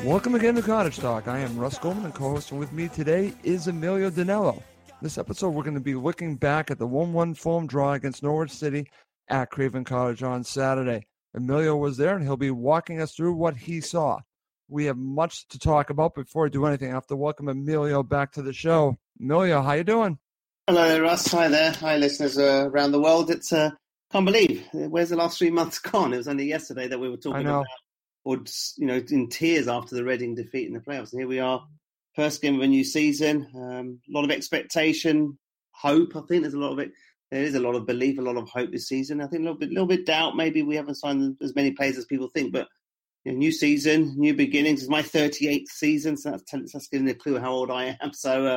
Welcome again to Cottage Talk. I am Russ Goldman, and co-hosting with me today is Emilio Danello. This episode, we're going to be looking back at the 1-1 Fulham draw against Norwich City at Craven Cottage on Saturday. Emilio was there, and he'll be walking us through what he saw. We have much to talk about. Before I do anything, I have to welcome Emilio back to the show. Emilio, how you doing? Hello there, Russ. Hi there. Hi, listeners around the world. It's can't believe, where's the last 3 months gone? It was only yesterday that we were talking about, or in tears after the Reading defeat in the playoffs. And here we are, first game of a new season. A lot of expectation, hope. I think there's a lot of it. There is a lot of belief, a lot of hope this season. I think a little bit doubt. Maybe we haven't signed as many players as people think, but new season, new beginnings. It's my 38th season, so that's giving a clue how old I am. So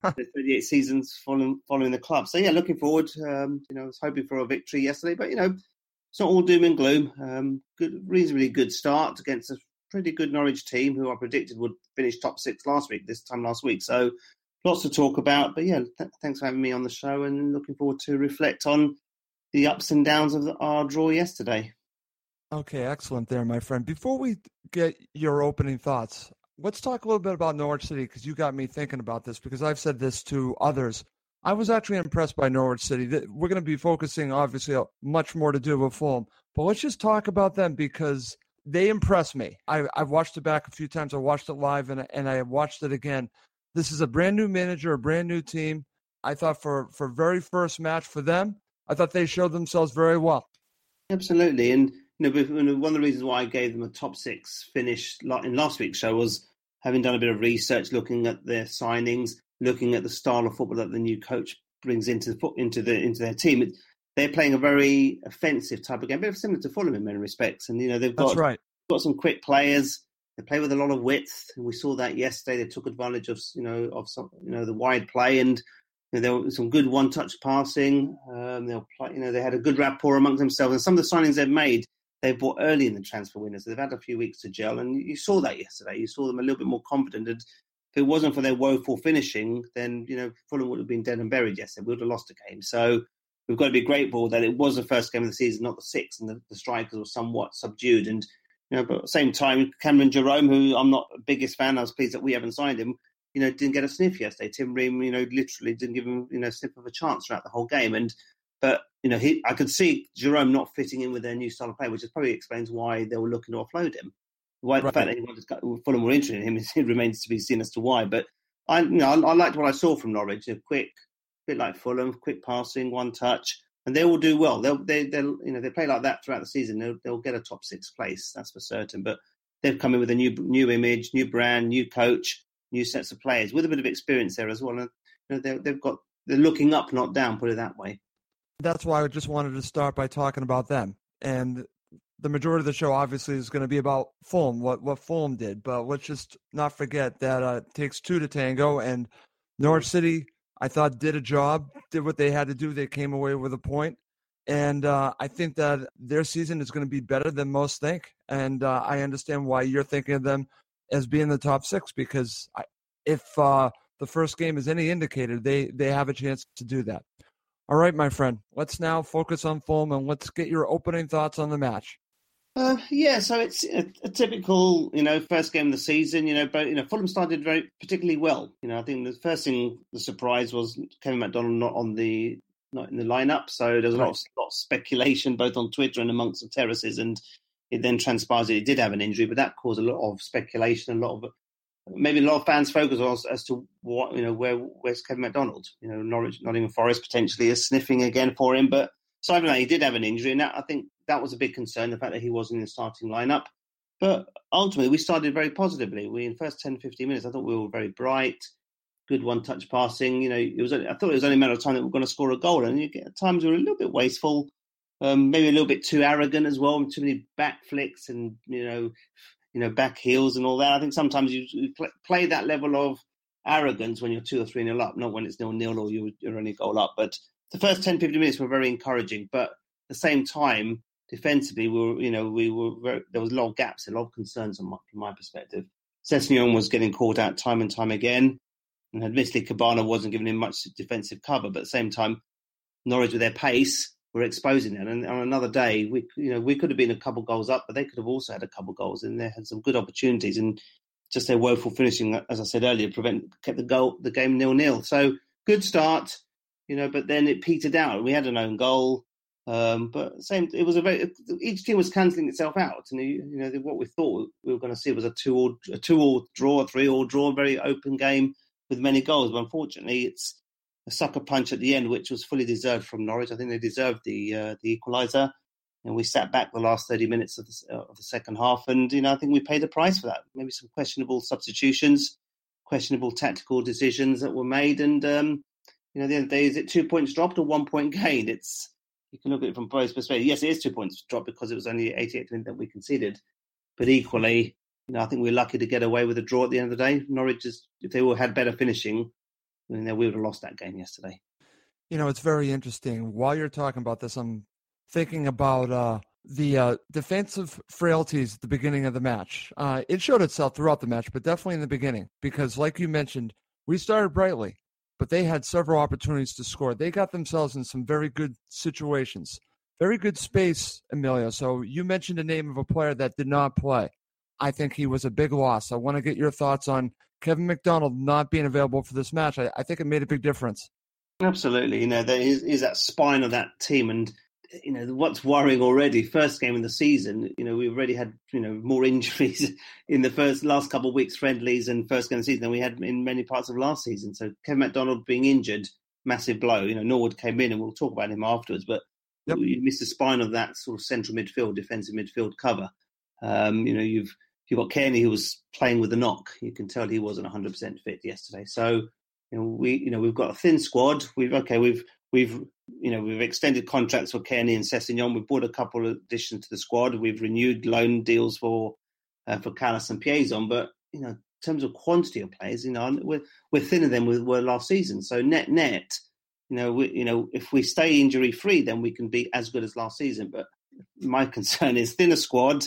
38 seasons following the club. So yeah, looking forward. I was hoping for a victory yesterday, but it's not all doom and gloom. Reasonably good start against a pretty good Norwich team, who I predicted would finish top 6 this time last week. So lots to talk about. But yeah, thanks for having me on the show, and looking forward to reflect on the ups and downs of our draw yesterday. Okay, excellent there, my friend. Before we get your opening thoughts, let's talk a little bit about Norwich City, because you got me thinking about this, because I've said this to others. I was actually impressed by Norwich City. We're going to be focusing, obviously, on much more to do with Fulham, but let's just talk about them, because they impress me. I've watched it back a few times. I watched it live, and I watched it again. This is a brand new manager, a brand new team. I thought for very first match for them, I thought they showed themselves very well. Absolutely, and one of the reasons why I gave them a top 6 finish in last week's show was having done a bit of research, looking at their signings, looking at the style of football that the new coach brings into their team. They're playing a very offensive type of game, very similar to Fulham in many respects. And they've got some quick players. They play with a lot of width, and we saw that yesterday. They took advantage of the wide play, and there was some good one-touch passing. They'll play. They had a good rapport amongst themselves, and some of the signings they've made, they bought early in the transfer window, so they've had a few weeks to gel, and you saw that yesterday. You saw them a little bit more confident. And if it wasn't for their woeful finishing, then Fulham would have been dead and buried yesterday. We would have lost the game. So we've got to be grateful that it was the first game of the season, not the 6th, and the strikers were somewhat subdued. And but at the same time, Cameron Jerome, who I'm not the biggest fan, I was pleased that we haven't signed him, didn't get a sniff yesterday. Tim Ream, literally didn't give him, a sniff of a chance throughout the whole game. But I could see Jerome not fitting in with their new style of play, which probably explains why they were looking to offload him. The fact that Fulham were interested in him, it remains to be seen as to why. But I liked what I saw from Norwich. Quick, a bit like Fulham, quick passing, one touch, and they will do well. They play like that throughout the season. They'll get a top 6 place, that's for certain. But they've come in with a new image, new brand, new coach, new sets of players with a bit of experience there as well. And they're looking up, not down. Put it that way. That's why I just wanted to start by talking about them. And the majority of the show obviously is going to be about Fulham, what Fulham did. But let's just not forget that it takes 2 to tango. And Norwich City, I thought, did a job, did what they had to do. They came away with a point. And I think that their season is going to be better than most think. And I understand why you're thinking of them as being the top 6, because if the first game is any indicator, they have a chance to do that. All right, my friend, let's now focus on Fulham, and let's get your opening thoughts on the match. So it's a typical, first game of the season. But Fulham started very particularly well. I think the first thing, the surprise was Kevin McDonald not in the lineup. So there's a lot of speculation both on Twitter and amongst the terraces, and it then transpires that he did have an injury. But that caused a lot of speculation, maybe a lot of fans focus as to what where's Kevin McDonald. Norwich, Nottingham Forest potentially is sniffing again for him, but aside from that, he did have an injury, and I think that was a big concern, the fact that he wasn't in the starting lineup. But ultimately, we started very positively. In the first 10-15 minutes, I thought we were very bright, good one-touch passing. I thought it was only a matter of time that we were going to score a goal, and at times we were a little bit wasteful, maybe a little bit too arrogant as well, too many back flicks and back heels and all that. I think sometimes you play that level of arrogance when you're 2 or 3-0 up, not when it's 0-0 or you're only a goal up. But the first 10-15 minutes were very encouraging. But at the same time, defensively, there was a lot of gaps, a lot of concerns from my perspective. Sessegnon was getting caught out time and time again, and admittedly, Cabana wasn't giving him much defensive cover. But at the same time, Norwich, with their pace, were exposing them. And on another day, we could have been a couple goals up, but they could have also had a couple goals, and they had some good opportunities. And just their woeful finishing, as I said earlier, kept the game 0-0. So good start, but then it petered out. We had an own goal, but it was each team was cancelling itself out, and what we thought we were going to see was a 2-2 draw, a 3-3 draw, a very open game with many goals. But unfortunately, it's a sucker punch at the end, which was fully deserved from Norwich. I think they deserved the equaliser. And we sat back the last 30 minutes of the second half. And, I think we paid the price for that. Maybe some questionable substitutions, questionable tactical decisions that were made. And, at the end of the day, is it 2 points dropped or 1 point gained? You can look at it from both perspectives. Yes, it is 2 points dropped because it was only 88 minutes that we conceded. But equally, I think we're lucky to get away with a draw at the end of the day. Norwich, if they had better finishing, then we would have lost that game yesterday. It's very interesting. While you're talking about this, I'm thinking about the defensive frailties at the beginning of the match. It showed itself throughout the match, but definitely in the beginning, because like you mentioned, we started brightly, but they had several opportunities to score. They got themselves in some very good situations, very good space, Emilio. So you mentioned the name of a player that did not play. I think he was a big loss. I want to get your thoughts on Kevin McDonald not being available for this match. I think it made a big difference. Absolutely. There is that spine of that team, and what's worrying already, first game of the season, we already had, more injuries in the last couple of weeks, friendlies and first game of the season than we had in many parts of last season. So Kevin McDonald being injured, massive blow. Norwood came in and we'll talk about him afterwards, but you missed the spine of that sort of central midfield, defensive midfield cover. You've got Kearney who was playing with a knock. You can tell he wasn't 100% fit yesterday. So, we've got a thin squad. We've extended contracts for Kearney and Sessegnon. We've brought a couple of additions to the squad. We've renewed loan deals for Callas and Piazon. But in terms of quantity of players, we're thinner than we were last season. So net, if we stay injury free, then we can be as good as last season. But my concern is thinner squad.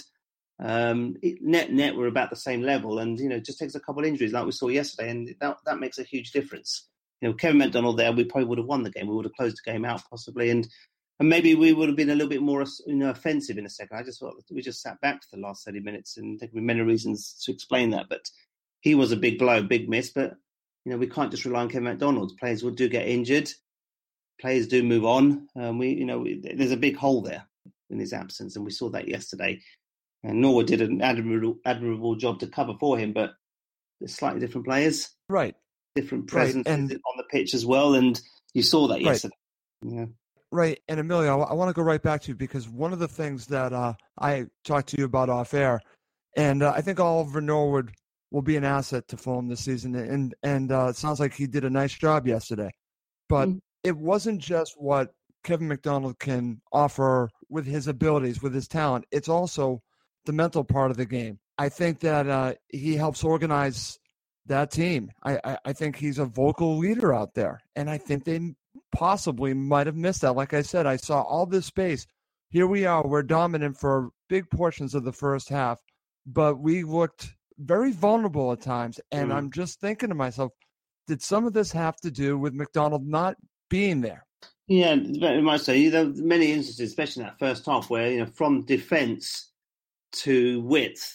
Net, we're about the same level, and it just takes a couple of injuries like we saw yesterday, and that makes a huge difference. Kevin McDonald there, we probably would have won the game. We would have closed the game out possibly, and maybe we would have been a little bit more offensive in a second. I just thought that we just sat back for the last 30 minutes, and there could be many reasons to explain that. But he was a big blow, big miss. But we can't just rely on Kevin McDonald. Players do get injured. Players do move on. There's a big hole there in his absence, and we saw that yesterday. And Norwood did an admirable job to cover for him, but they're slightly different players. Right. Different presence on the pitch as well, and you saw that yesterday. Yeah. Right. And Emilio, I want to go right back to you, because one of the things that I talked to you about off air, and I think Oliver Norwood will be an asset to Fulham this season, and it sounds like he did a nice job yesterday. But it wasn't just what Kevin McDonald can offer with his abilities, with his talent. It's also the mental part of the game. I think that he helps organize that team. I think he's a vocal leader out there, and I think they possibly might have missed that. Like I said, I saw all this space. Here we are. We're dominant for big portions of the first half, but we looked very vulnerable at times, and I'm just thinking to myself, did some of this have to do with McDonald not being there? Yeah, very much so. There were many instances, especially in that first half, where from defence to width,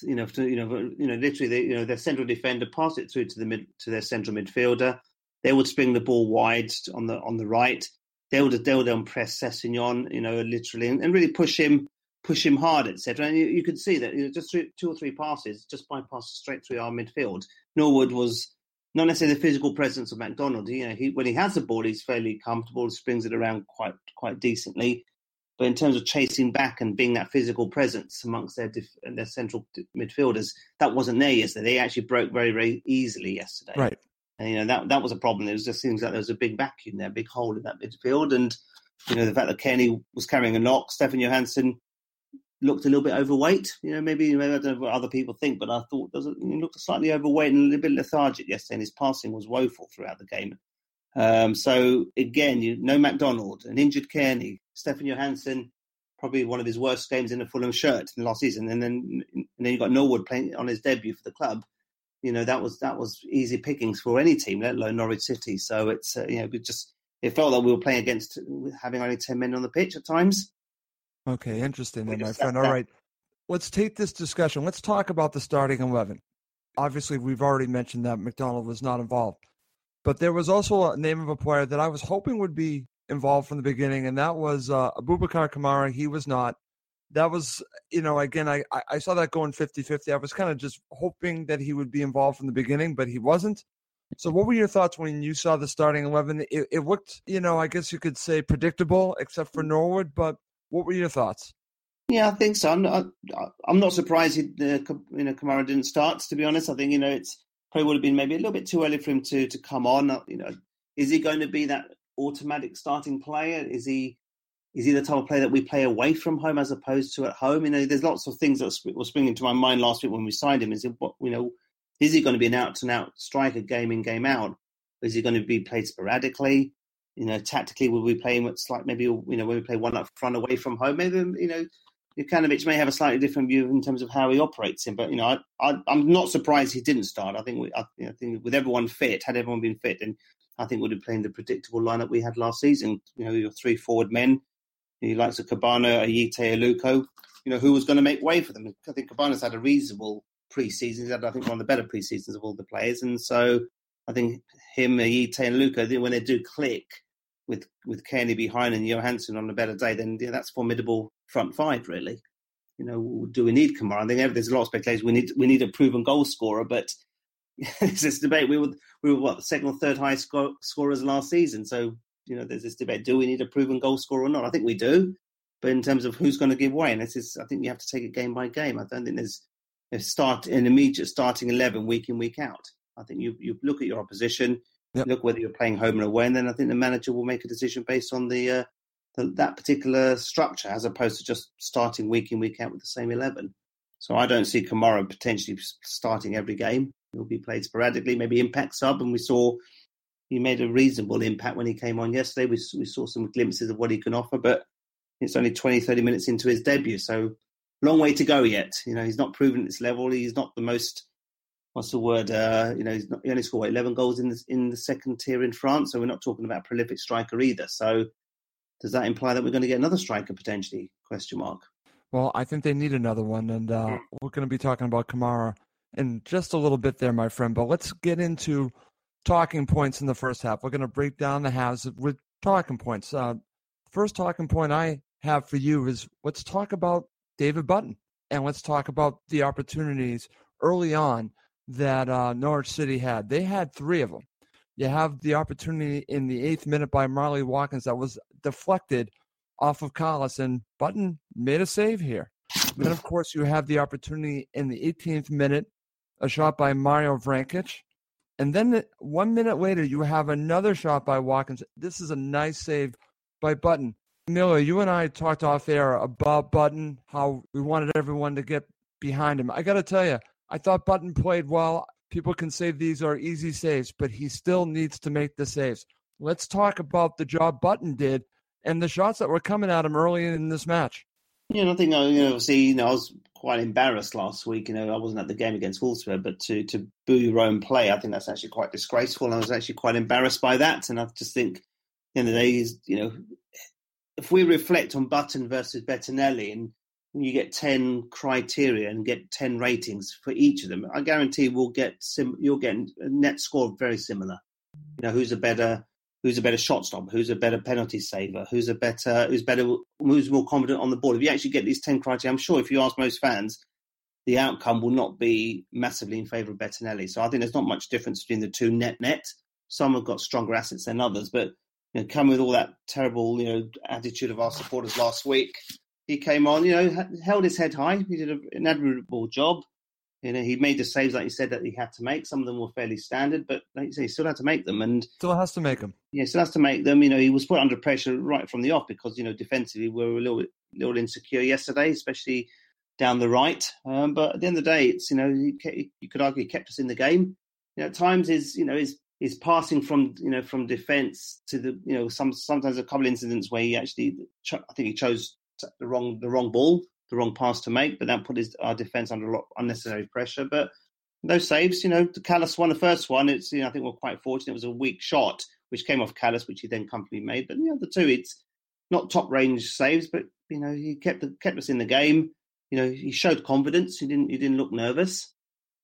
literally, their central defender passed it through to their central midfielder. They would spring the ball wide on the right. They would then press Sessegnon, literally, and really push him hard, etc. And you could see that just through 2 or 3 passes, just bypassed straight through our midfield. Norwood was not necessarily the physical presence of McDonald. When he has the ball, he's fairly comfortable, springs it around quite decently. But in terms of chasing back and being that physical presence amongst their central midfielders, that wasn't there yesterday. They actually broke very, very easily yesterday. Right. And, that was a problem. It just seems like there was a big vacuum there, a big hole in that midfield. And, the fact that Kearney was carrying a knock, Stefan Johansson looked a little bit overweight. Maybe I don't know what other people think, but I thought he looked slightly overweight and a little bit lethargic yesterday, and his passing was woeful throughout the game. So again, no McDonald, an injured Kearney, Stefan Johansson, probably one of his worst games in a Fulham shirt in the last season, and then you got Norwood playing on his debut for the club. That was easy pickings for any team, let alone Norwich City. So it's it felt like we were playing against having only 10 men on the pitch at times. Okay, interesting, then, my friend. All right, let's take this discussion. Let's talk about the starting 11. obviously we've already mentioned that McDonald was not involved. But there was also a name of a player that I was hoping would be involved from the beginning, and that was Abubakar Kamara. He was not. That was, again, I saw that going 50-50. I was kind of just hoping that he would be involved from the beginning, but he wasn't. So what were your thoughts when you saw the starting 11? It looked, I guess you could say predictable, except for Norwood, but what were your thoughts? Yeah, I think so. I'm not surprised Kamara didn't start, to be honest. I think, it's probably would have been maybe a little bit too early for him to come on. Is he going to be that automatic starting player? Is he the type of player that we play away from home as opposed to at home? There's lots of things that were springing to my mind last week when we signed him. Is he going to be an out-and-out striker game in, game out? Or is he going to be played sporadically? Tactically, will we play him at maybe, when we play one up front away from home? Maybe, Jukanovic may have a slightly different view in terms of how he operates him. But, I'm not surprised he didn't start. I think with everyone fit, had everyone been fit, then I think we'd have played the predictable lineup we had last season. Your three forward men, the likes of Cabana, Ayite, Aluko, who was going to make way for them. I think Cabana's had a reasonable pre-season. He's had, I think, one of the better pre-seasons of all the players. And so I think him, Ayite and Aluko, when they do click with Kearney behind and Johansson on a better day, then that's formidable front five, really. Do we need Kamara? I think there's a lot of speculation. We need a proven goal scorer, but there's this debate. We were the second or third highest scorers last season. So, there's this debate. Do we need a proven goal scorer or not? I think we do. But in terms of who's going to give way, and I think you have to take it game by game. I don't think there's an immediate starting 11 week in, week out. I think you look at your opposition, yep. Look whether you're playing home and away, and then I think the manager will make a decision based on that particular structure, as opposed to just starting week in, week out with the same 11. So I don't see Kamara potentially starting every game. He'll be played sporadically, maybe impact sub, and we saw he made a reasonable impact when he came on yesterday. We saw some glimpses of what he can offer, but it's only 20, 30 minutes into his debut, so long way to go yet. He's not proven at this level. He's not the most, he only scored 11 goals in the second tier in France, so we're not talking about a prolific striker either. So does that imply that we're going to get another striker potentially? ? Well, I think they need another one, and we're going to be talking about Kamara in just a little bit there, my friend. But let's get into talking points in the first half. We're going to break down the halves with talking points. First talking point I have for you is let's talk about David Button, and let's talk about the opportunities early on that Norwich City had. They had three of them. You have the opportunity in the 8th minute by Marley Watkins that was deflected off of Collis, and Button made a save here. Then, of course, you have the opportunity in the 18th minute, a shot by Mario Vrankic. And then 1 minute later, you have another shot by Watkins. This is a nice save by Button. Miller, you and I talked off air about Button, how we wanted everyone to get behind him. I got to tell you, I thought Button played well. People can say these are easy saves, but he still needs to make the saves. Let's talk about the job Button did and the shots that were coming at him early in this match. Yeah, I think, obviously, I was quite embarrassed last week. I wasn't at the game against Wolfsburg, but to boo your own play, I think that's actually quite disgraceful. I was actually quite embarrassed by that. And I just think, at the end of the day, if we reflect on Button versus Bettinelli, and you get 10 criteria and get 10 ratings for each of them, I guarantee you'll get a net score very similar. Who's a better shot stopper, who's a better penalty saver, who's more confident on the ball. If you actually get these 10 criteria, I'm sure if you ask most fans, the outcome will not be massively in favour of Bettinelli. So I think there's not much difference between the two net. Some have got stronger assets than others, but coming with all that terrible, attitude of our supporters last week, he came on, held his head high. He did an admirable job. He made the saves, like you said, that he had to make. Some of them were fairly standard, but like you say, he still had to make them. And still has to make them. Yeah, still has to make them. He was put under pressure right from the off because, defensively we were a little insecure yesterday, especially down the right. But at the end of the day, it's, you could argue he kept us in the game. At times his passing from defence to the, sometimes a couple of incidents where he actually, I think he chose the wrong ball, the wrong pass to make, but that put our defence under a lot of unnecessary pressure. But those saves, the Callas won the first one. It's, I think we're quite fortunate. It was a weak shot, which came off Callas, which he then comfortably made. But the two, it's not top range saves, but he kept us in the game. He showed confidence. He didn't look nervous.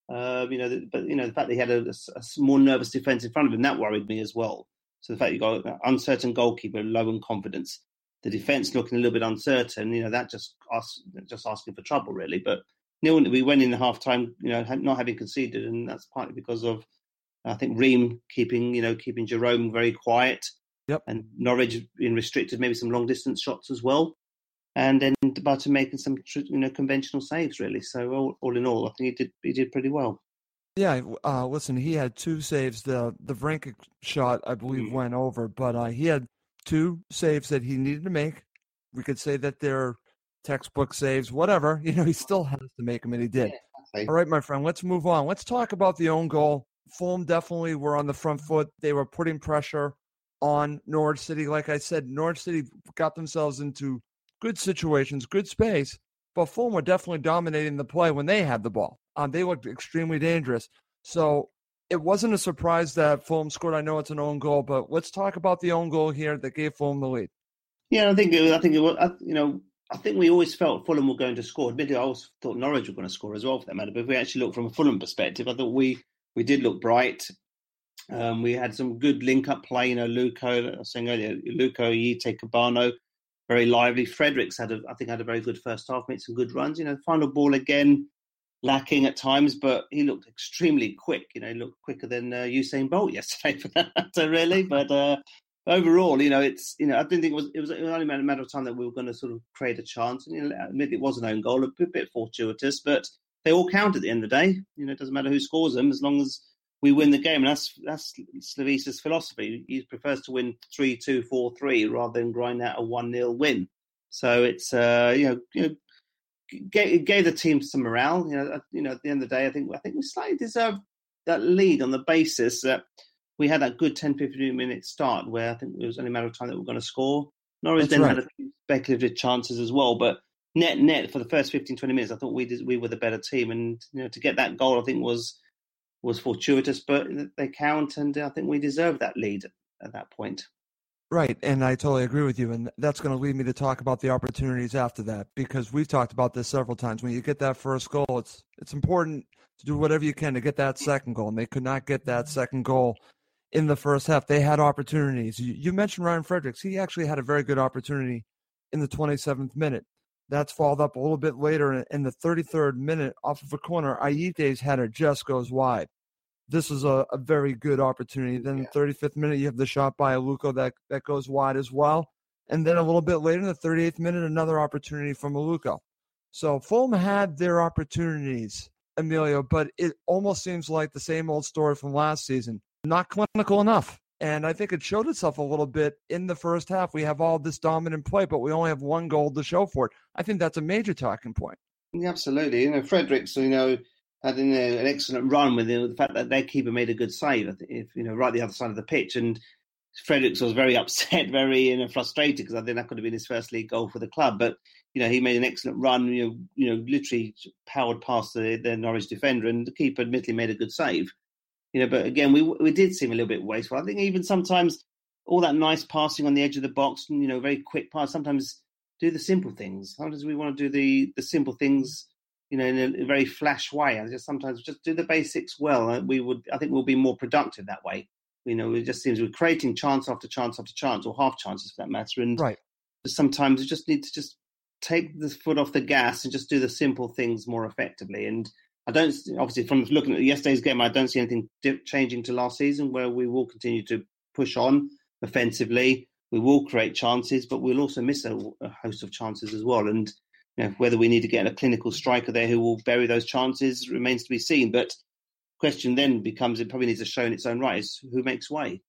But the fact that he had a more nervous defence in front of him, that worried me as well. So the fact you got an uncertain goalkeeper, low in confidence, the defence looking a little bit uncertain, that just asking for trouble really. But we went in the half time, not having conceded, and that's partly because of I think Ream keeping Jerome very quiet. Yep. And Norwich being restricted, maybe some long distance shots as well. And then Butter making some conventional saves really. So all in all, I think he did pretty well. Yeah, listen, he had 2 saves. The Vrankic shot, I believe, went over, but he had 2 saves that he needed to make. We could say that they're textbook saves, whatever. He still has to make them, and he did. Yeah, all right, my friend, let's move on. Let's talk about the own goal. Fulham definitely were on the front foot. They were putting pressure on Norwich City. Like I said, Norwich City got themselves into good situations, good space, but Fulham were definitely dominating the play when they had the ball. They looked extremely dangerous. So it wasn't a surprise that Fulham scored. I know it's an own goal, but let's talk about the own goal here that gave Fulham the lead. Yeah, I think it was. I think we always felt Fulham were going to score. Admittedly, I also thought Norwich were going to score as well, for that matter. But if we actually look from a Fulham perspective, I thought we did look bright. We had some good link-up play. Luco, I was saying earlier, Luco, Yite, Cabano, very lively. Fredericks had a very good first half, made some good runs. Final ball again, lacking at times, but he looked extremely quick. He looked quicker than Usain Bolt yesterday for that matter, really. But overall, I didn't think it was only a matter of time that we were going to sort of create a chance. And admit it was an own goal, a bit fortuitous, but they all count at the end of the day. It doesn't matter who scores them as long as we win the game. And that's Slavisa's philosophy. He prefers to win 3-2, 4-3 rather than grind out a 1-0 win. So it's gave the team some morale. At the end of the day, I think we slightly deserved that lead on the basis that we had that good 10-15 minute start where I think it was only a matter of time that we were going to score. Norwich then had a few speculative chances as well, but net for the first 15-20 minutes, I thought we were the better team, and to get that goal, I think was fortuitous, but they count, and I think we deserved that lead at that point. Right, and I totally agree with you, and that's going to lead me to talk about the opportunities after that, because we've talked about this several times. When you get that first goal, it's important to do whatever you can to get that second goal, and they could not get that second goal in the first half. They had opportunities. You mentioned Ryan Fredericks. He actually had a very good opportunity in the 27th minute. That's followed up a little bit later in the 33rd minute off of a corner. Ayite's header just goes wide. This is a very good opportunity. Then in the 35th minute, you have the shot by Aluko that goes wide as well. And then a little bit later in the 38th minute, another opportunity from Aluko. So Fulham had their opportunities, Emilio, but it almost seems like the same old story from last season. Not clinical enough. And I think it showed itself a little bit in the first half. We have all this dominant play, but we only have one goal to show for it. I think that's a major talking point. Yeah, absolutely. Fredericks, had an excellent run with the fact that their keeper made a good save, right the other side of the pitch. And Fredericks was very upset, very frustrated, because I think that could have been his first league goal for the club. But, he made an excellent run, literally powered past the Norwich defender, and the keeper admittedly made a good save. But again, we did seem a little bit wasteful. I think even sometimes all that nice passing on the edge of the box, very quick pass, sometimes do the simple things. Sometimes we want to do the simple things, in a very flash way. And sometimes just do the basics well. I think we'll be more productive that way. It just seems we're creating chance after chance after chance, or half chances for that matter. And right. Sometimes you just need to just take the foot off the gas and just do the simple things more effectively. And I don't, obviously, from looking at yesterday's game, I don't see anything changing to last season, where we will continue to push on offensively. We will create chances, but we'll also miss a host of chances as well. And whether we need to get a clinical striker there who will bury those chances remains to be seen. But the question then becomes, it probably needs to show in its own right, is who makes way.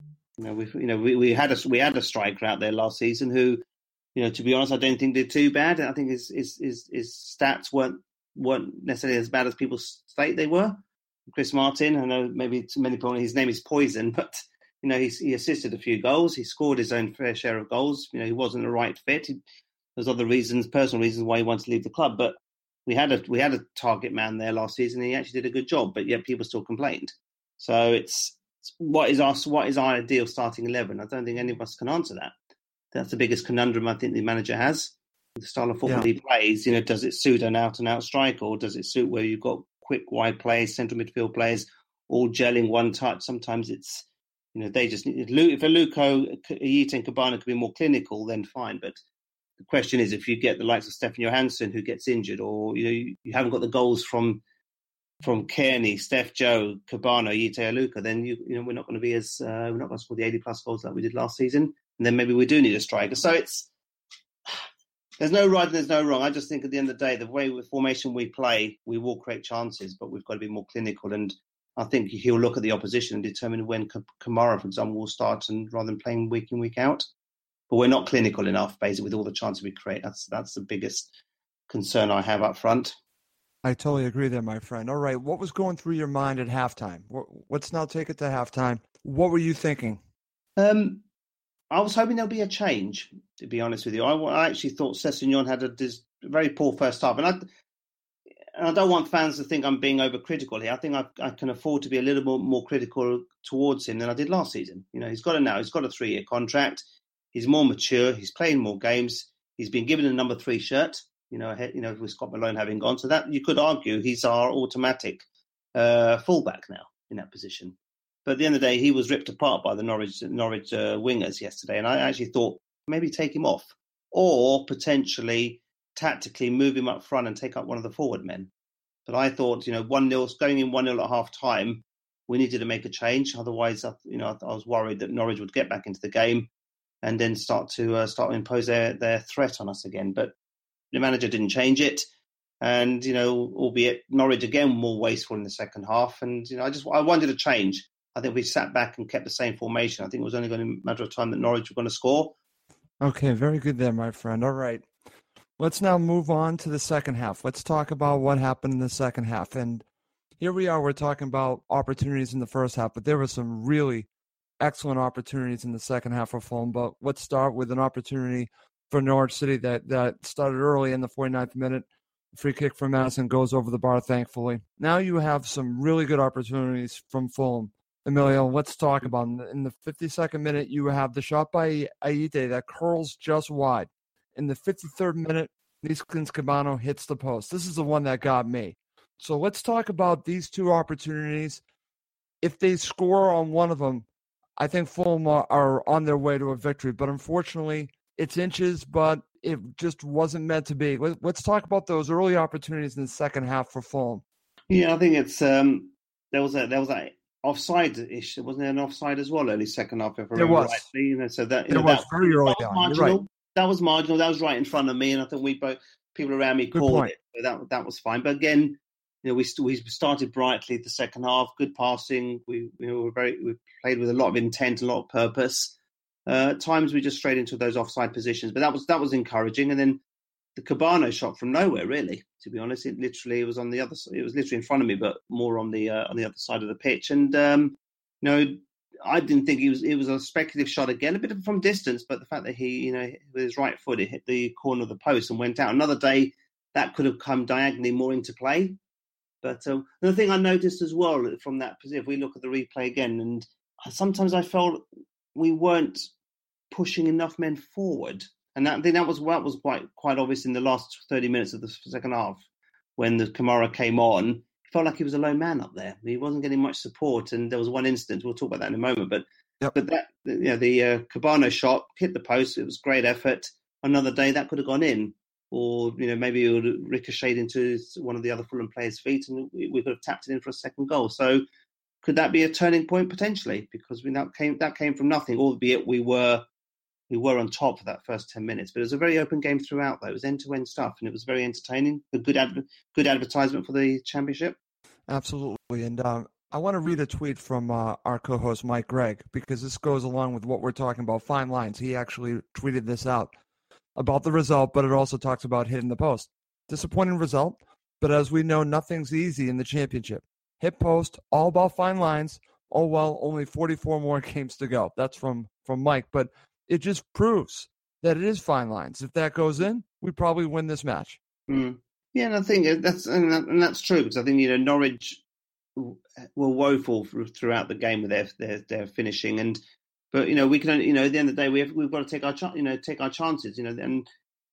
We had a striker out there last season who, to be honest, I don't think did too bad. I think his stats weren't necessarily as bad as people state they were. Chris Martin, I know maybe to many people his name is Poison, but he assisted a few goals. He scored his own fair share of goals. He wasn't the right fit. There's other reasons, personal reasons why he wanted to leave the club. But we had a target man there last season. And he actually did a good job, but yet people still complained. So it's what is our ideal starting 11? I don't think any of us can answer that. That's the biggest conundrum I think the manager has. The style of football he plays, does it suit an out-and-out striker, or does it suit where you've got quick wide players, central midfield players, all gelling one touch. Sometimes it's, they just need, if Aluko, Ayite and Cabana could be more clinical, then fine. But the question is, if you get the likes of Stefan Johansson who gets injured, or you haven't got the goals from Kearney, Steph Joe, Cabana, Ayite, Aluka, then we're not going to be we're not going to score the 80+ goals like we did last season. And then maybe we do need a striker. So there's no right and there's no wrong. I just think at the end of the day, the way with formation we play, we will create chances, but we've got to be more clinical. And I think he'll look at the opposition and determine when Kamara, for example, will start, and rather than playing week in, week out. But we're not clinical enough, basically, with all the chances we create. That's the biggest concern I have up front. I totally agree there, my friend. All right, what was going through your mind at halftime? Let's now take it to halftime. What were you thinking? I was hoping there'll be a change, to be honest with you. I actually thought Sessegnon had a very poor first half. And I don't want fans to think I'm being overcritical here. I think I can afford to be a little more critical towards him than I did last season. He's got a 3-year contract. He's more mature. He's playing more games. He's been given a number 3 shirt, with Scott Malone having gone. So that you could argue he's our automatic fullback now in that position. But at the end of the day, he was ripped apart by the Norwich wingers yesterday. And I actually thought maybe take him off, or potentially tactically move him up front and take up one of the forward men. But I thought, 1-0, going in 1-0 at half time, we needed to make a change. Otherwise, I was worried that Norwich would get back into the game and then start to impose their threat on us again. But the manager didn't change it. And, albeit Norwich again more wasteful in the second half. And, I wanted a change. I think we sat back and kept the same formation. I think it was only going to be a matter of time that Norwich were going to score. Okay, very good there, my friend. All right. Let's now move on to the second half. Let's talk about what happened in the second half. And here we are, we're talking about opportunities in the first half, but there were some really excellent opportunities in the second half for Fulham. But let's start with an opportunity for Norwich City that started early in the 49th minute. Free kick from Madison goes over the bar, thankfully. Now you have some really good opportunities from Fulham. Emilio, let's talk about it. In the 52nd minute, you have the shot by Ayite that curls just wide. In the 53rd minute, Neeskens Cabano hits the post. This is the one that got me. So let's talk about these two opportunities. If they score on one of them, I think Fulham are on their way to a victory. But unfortunately, it's inches, but it just wasn't meant to be. Let's talk about those early opportunities in the second half for Fulham. Yeah, I think it's there was a offside-ish. Wasn't there an offside as well early second half? If I remember rightly, so that there was very early on. You're right. That was marginal. That was right in front of me, and I think people around me called it. So that was fine. But again, we started brightly the second half. Good passing. We played with a lot of intent, a lot of purpose. At times we just strayed into those offside positions, but that was encouraging. And then the Cabano shot from nowhere, really. To be honest, it was on the other. It was literally in front of me, but more on the other side of the pitch. And I didn't think it was a speculative shot again, a bit from distance, but the fact that he, with his right foot, it hit the corner of the post and went out. Another day, that could have come diagonally more into play. But the thing I noticed as well from that position, if we look at the replay again, and sometimes I felt we weren't pushing enough men forward. And I think that was quite obvious in the last 30 minutes of the second half when the Kamara came on. It felt like he was a lone man up there. He wasn't getting much support, and there was one instance. We'll talk about that in a moment. But that the Cabano shot hit the post. It was great effort. Another day that could have gone in, or maybe it would have ricocheted into one of the other Fulham players' feet, and we could have tapped it in for a second goal. So could that be a turning point potentially? Because that came from nothing, albeit we were on top for that first 10 minutes. But it was a very open game throughout, though. It was end-to-end stuff, and it was very entertaining. A good advertisement for the Championship. Absolutely. And I want to read a tweet from our co-host, Mike Gregg, because this goes along with what we're talking about, fine lines. He actually tweeted this out about the result, but it also talks about hitting the post. Disappointing result, but as we know, nothing's easy in the Championship. Hit post, all about fine lines. Oh, well, only 44 more games to go. That's from Mike, but it just proves that it is fine lines. If that goes in, we probably win this match. Mm. Yeah, and I think that's true, because I think Norwich were woeful throughout the game with their finishing, but we can at the end of the day we've got to take our chances, and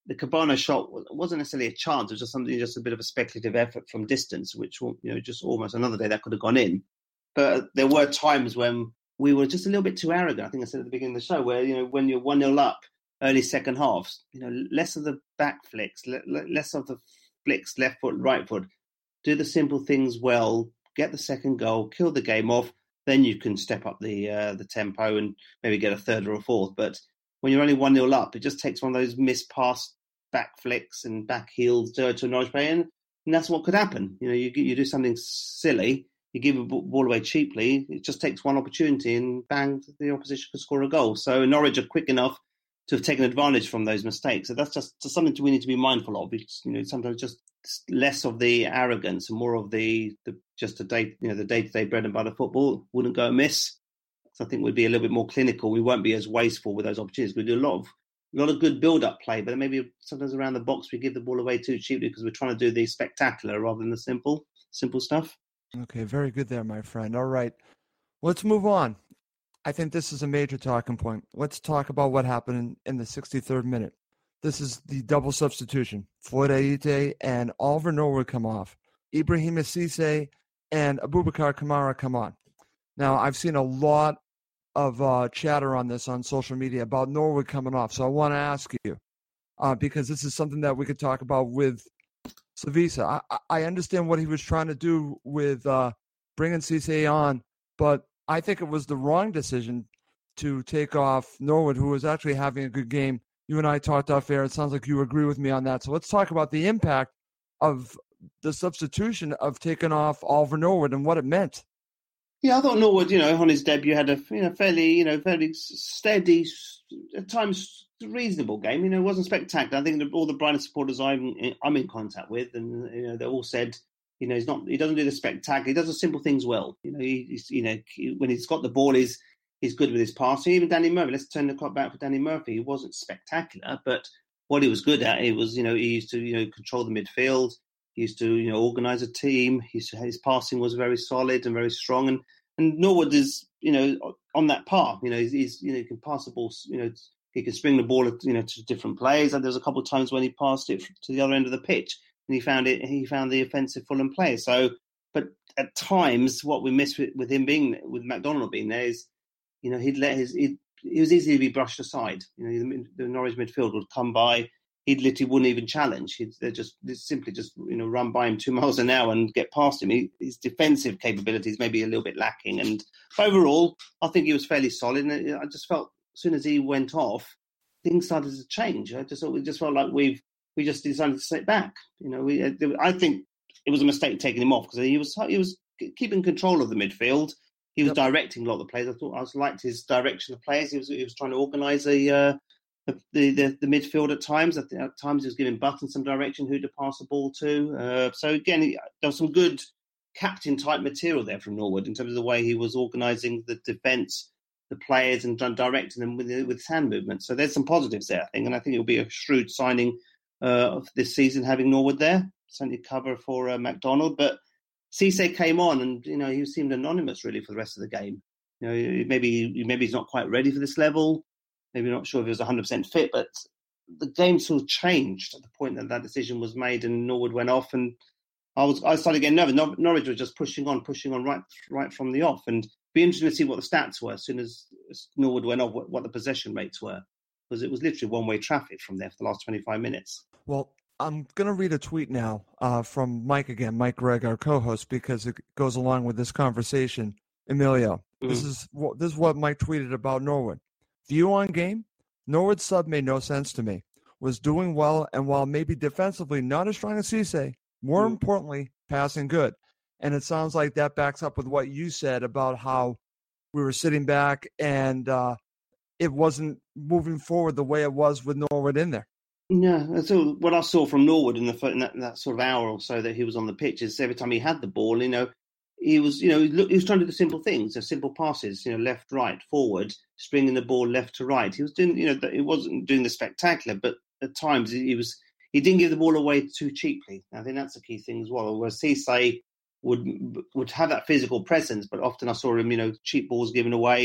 the Cabana shot wasn't necessarily a chance. It was just a bit of a speculative effort from distance, which, just almost another day that could have gone in. But there were times when we were just a little bit too arrogant. I think I said at the beginning of the show, where, when you're 1-0 up, early second half, less of the back flicks, less of the flicks, left foot, right foot. Do the simple things well, get the second goal, kill the game off, then you can step up the tempo and maybe get a third or a fourth. But when you're only 1-0 up, it just takes one of those missed pass back flicks and back heels to a Norwich player, and that's what could happen. You do something silly, you give a ball away cheaply, it just takes one opportunity and bang, the opposition could score a goal. So Norwich are quick enough to have taken advantage from those mistakes. So that's just something we need to be mindful of. It's, sometimes just less of the arrogance and more of the day-to-day bread and butter football wouldn't go amiss. So I think we'd be a little bit more clinical. We won't be as wasteful with those opportunities. We do a lot of good build-up play, but maybe sometimes around the box we give the ball away too cheaply because we're trying to do the spectacular rather than the simple stuff. Okay, very good there, my friend. All right, let's move on. I think this is a major talking point. Let's talk about what happened in the 63rd minute. This is the double substitution. Floyd Ayité and Oliver Norwood come off. Ibrahima Cissé and Abubakar Kamara come on. Now, I've seen a lot of chatter on this on social media about Norwood coming off. So I want to ask you, because this is something that we could talk about with Slavisa. I understand what he was trying to do with bringing Cissé on, but I think it was the wrong decision to take off Norwood, who was actually having a good game. You and I talked off air. It sounds like you agree with me on that. So let's talk about the impact of the substitution of taking off Oliver Norwood and what it meant. Yeah, I thought Norwood, on his debut had a fairly steady, at times reasonable game. It wasn't spectacular. I think all the Brighton supporters I'm in contact with, and they all said, he doesn't do the spectacular. He does the simple things well. When he's got the ball, he's good with his passing. Even Danny Murphy. Let's turn the clock back for Danny Murphy. He wasn't spectacular, but what he was good at, he used to control the midfield. He used to organise a team. His passing was very solid and very strong. And Norwood is on that path. He can pass the ball. He can spring the ball to different players. And there's a couple of times when he passed it to the other end of the pitch. And he found the offensive Fulham player. So, but at times, what we miss with him with McDonald being there is, he was easy to be brushed aside. The Norwich midfield would come by, he literally wouldn't even challenge. They'd simply run by him 2 miles an hour and get past him. His defensive capabilities may be a little bit lacking, and overall, I think he was fairly solid. And I just felt as soon as he went off, things started to change. We just felt like we just decided to sit back. I think it was a mistake taking him off because he was keeping control of the midfield. He was directing a lot of the players. I liked his direction of players. He was trying to organise the midfield at times. At times he was giving Button some direction who to pass the ball to. So again, there was some good captain type material there from Norwood in terms of the way he was organising the defence, the players, and directing them with his hand movement. So there's some positives there, I think, and I think it'll be a shrewd signing of this season having Norwood there. Certainly cover for McDonald, but Cissé came on and he seemed anonymous really for the rest of the game. Maybe he's not quite ready for this level. Maybe not sure if he was 100% fit, but the game sort of changed at the point that decision was made and Norwood went off, and I started getting nervous. Norwich was just pushing on right from the off, and be interesting to see what the stats were as soon as Norwood went off, what the possession rates were, because it was literally one-way traffic from there for the last 25 minutes. Well, I'm going to read a tweet now from Mike again, Mike Gregg, our co-host, because it goes along with this conversation. Emilio, This is what Mike tweeted about Norwood. View on game, Norwood's sub made no sense to me. Was doing well, and while maybe defensively not as strong as Cissé, more importantly, passing good. And it sounds like that backs up with what you said about how we were sitting back and it wasn't moving forward the way it was with Norwood in there. Yeah, so what I saw from Norwood in that sort of hour or so that he was on the pitch is every time he had the ball, he was trying to do the simple things, the simple passes, left, right, forward, springing the ball left to right. He was doing, he wasn't doing the spectacular, but at times he didn't give the ball away too cheaply. I think that's a key thing as well. Whereas Cissé would have that physical presence, but often I saw him, cheap balls given away.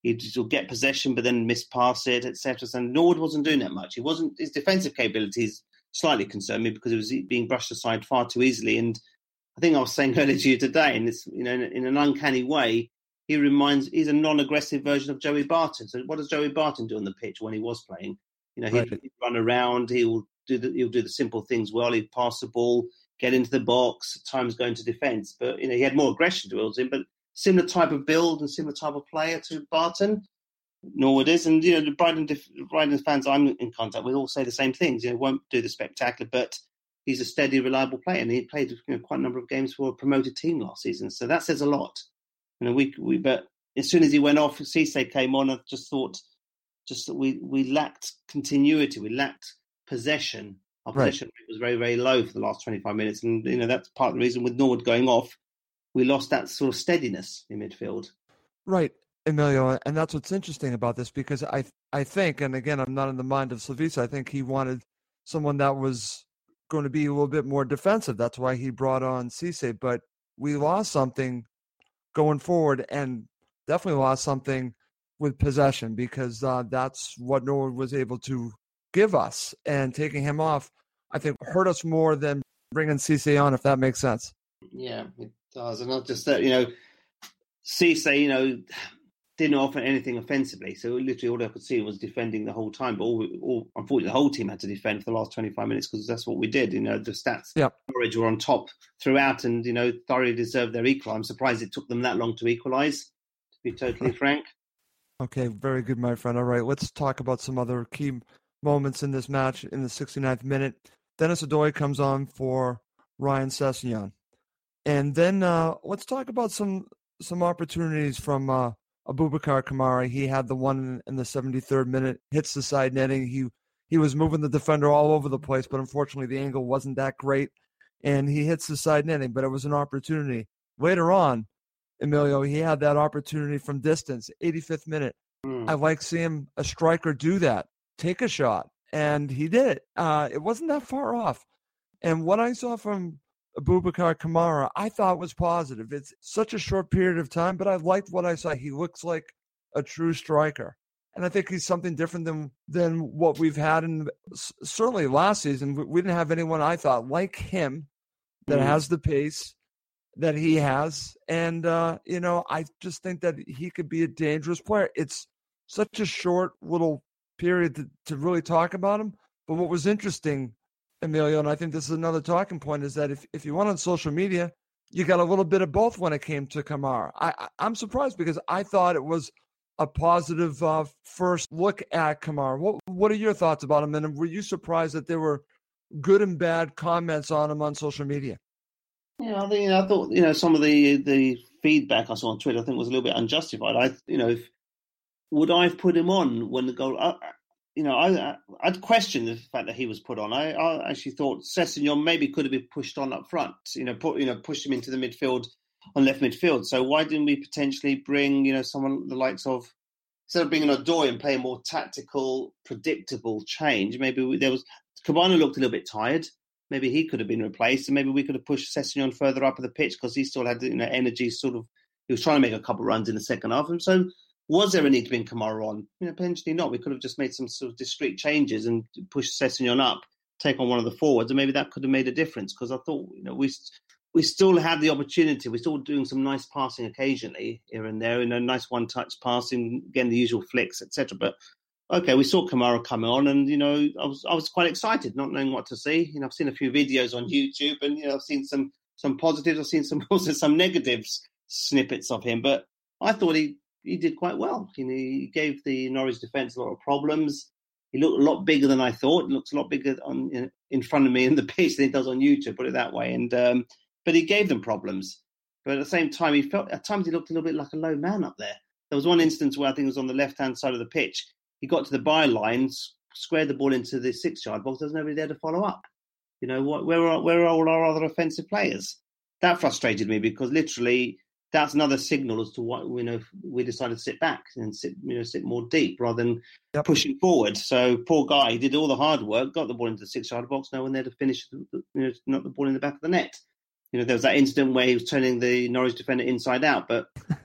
He'd sort of get possession, but then mispass it, etc. So Norwood wasn't doing that much. His defensive capabilities slightly concerned me because it was being brushed aside far too easily. And I think I was saying earlier to you today, and it's, in an uncanny way, he's a non-aggressive version of Joey Barton. So what does Joey Barton do on the pitch when he was playing? He'd run around. He'll do the simple things well. He'd pass the ball, get into the box. At times go into defence, but he had more aggression towards him. But similar type of build and similar type of player to Barton. Norwood is, and the Brighton fans I'm in contact with all say the same things. Won't do the spectacular, but he's a steady, reliable player, and he played quite a number of games for a promoted team last season. So that says a lot. But as soon as he went off, Cisse came on. I just thought, that we lacked continuity, we lacked possession. Our possession rate was very, very low for the last 25 minutes, and that's part of the reason with Norwood going off, we lost that sort of steadiness in midfield. Right, Emilio, and that's what's interesting about this, because I think, and again, I'm not in the mind of Slavisa, I think he wanted someone that was going to be a little bit more defensive. That's why he brought on Cisse, but we lost something going forward, and definitely lost something with possession, because that's what Norwood was able to give us, and taking him off, I think, hurt us more than bringing Cisse on, if that makes sense. Yeah, it does. And not just that, Cisse, didn't offer anything offensively. So literally all I could see was defending the whole time. But unfortunately, the whole team had to defend for the last 25 minutes because that's what we did. The stats, Norwich were on top throughout, and, thoroughly deserved their equal. I'm surprised it took them that long to equalise, to be totally frank. Okay, very good, my friend. All right, let's talk about some other key moments in this match. In the 69th minute, Denis Odoi comes on for Ryan Sessegnon. And then let's talk about some opportunities from Aboubakar Kamara. He had the one in the 73rd minute, hits the side netting. He was moving the defender all over the place, but unfortunately the angle wasn't that great, and he hits the side netting, but it was an opportunity. Later on, Emilio, he had that opportunity from distance, 85th minute. I like seeing a striker do that, take a shot, and he did it. It wasn't that far off. And what I saw from Aboubakar Kamara, I thought was positive. It's such a short period of time, but I liked what I saw. He looks like a true striker. And I think he's something different than what we've had in certainly last season. We didn't have anyone, I thought, like him that has the pace that he has. And, I just think that he could be a dangerous player. It's such a short little period to really talk about him. But what was interesting, Emilio, and I think this is another talking point, is that if you went on social media, you got a little bit of both when it came to Kamara. I'm surprised because I thought it was a positive first look at Kamara. What are your thoughts about him? And were you surprised that there were good and bad comments on him on social media? Yeah, I thought some of the feedback I saw on Twitter, I think, was a little bit unjustified. Would I have put him on when the goal? I'd question the fact that he was put on. I actually thought Sessegnon maybe could have been pushed on up front. Pushed him into the midfield, on left midfield. So why didn't we potentially bring someone the likes of, instead of bringing Odoi and play a more tactical, predictable change? Maybe Cabana looked a little bit tired. Maybe he could have been replaced, and maybe we could have pushed Sessegnon further up the pitch because he still had energy. Sort of, he was trying to make a couple of runs in the second half, and so. Was there a need to bring Kamara on? Potentially not. We could have just made some sort of discreet changes and pushed Sessegnon up, take on one of the forwards, and maybe that could have made a difference. Because I thought, we still had the opportunity. We're still doing some nice passing occasionally here and there, nice one-touch passing, again the usual flicks, etc. But okay, we saw Kamara coming on, and I was quite excited, not knowing what to see. I've seen a few videos on YouTube, and I've seen some positives. I've seen some negatives snippets of him, but I thought he did quite well. He gave the Norwich defence a lot of problems. He looked a lot bigger than I thought. He looks a lot bigger in front of me in the pitch than he does on YouTube, put it that way. And but he gave them problems. But at the same time, at times he looked a little bit like a low man up there. There was one instance where I think it was on the left-hand side of the pitch. He got to the byline, squared the ball into the 6-yard box. There's nobody there to follow up. Where are all our other offensive players? That frustrated me because literally that's another signal as to why we decided to sit back and sit more deep rather than pushing forward. So poor guy, he did all the hard work, got the ball into the 6-yard box, no one there to finish, not the ball in the back of the net. There was that incident where he was turning the Norwich defender inside out, but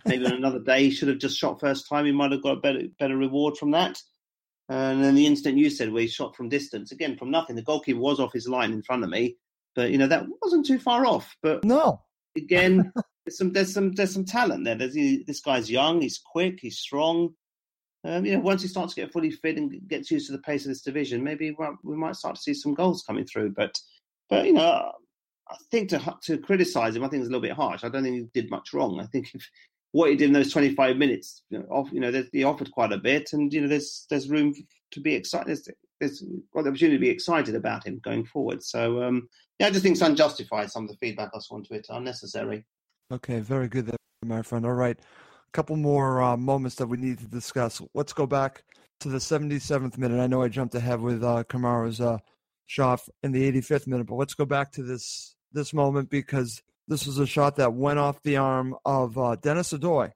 Maybe on another day, he should have just shot first time. He might have got a better reward from that. And then the incident you said where he shot from distance, again, from nothing. The goalkeeper was off his line in front of me, but, that wasn't too far off. But no, again, there's some talent there. This guy's young, he's quick, he's strong. Once he starts to get fully fit and gets used to the pace of this division, maybe we might start to see some goals coming through. But I think to criticise him, I think it's a little bit harsh. I don't think he did much wrong. I think what he did in those 25 minutes, he offered quite a bit, and there's room to be excited. There's got the opportunity to be excited about him going forward. So I just think it's unjustified. Some of the feedback I saw on Twitter, unnecessary. Okay, very good there, my friend. All right, a couple more moments that we need to discuss. Let's go back to the 77th minute. I know I jumped ahead with Kamara's shot in the 85th minute, but let's go back to this moment, because this was a shot that went off the arm of Denis Odoi.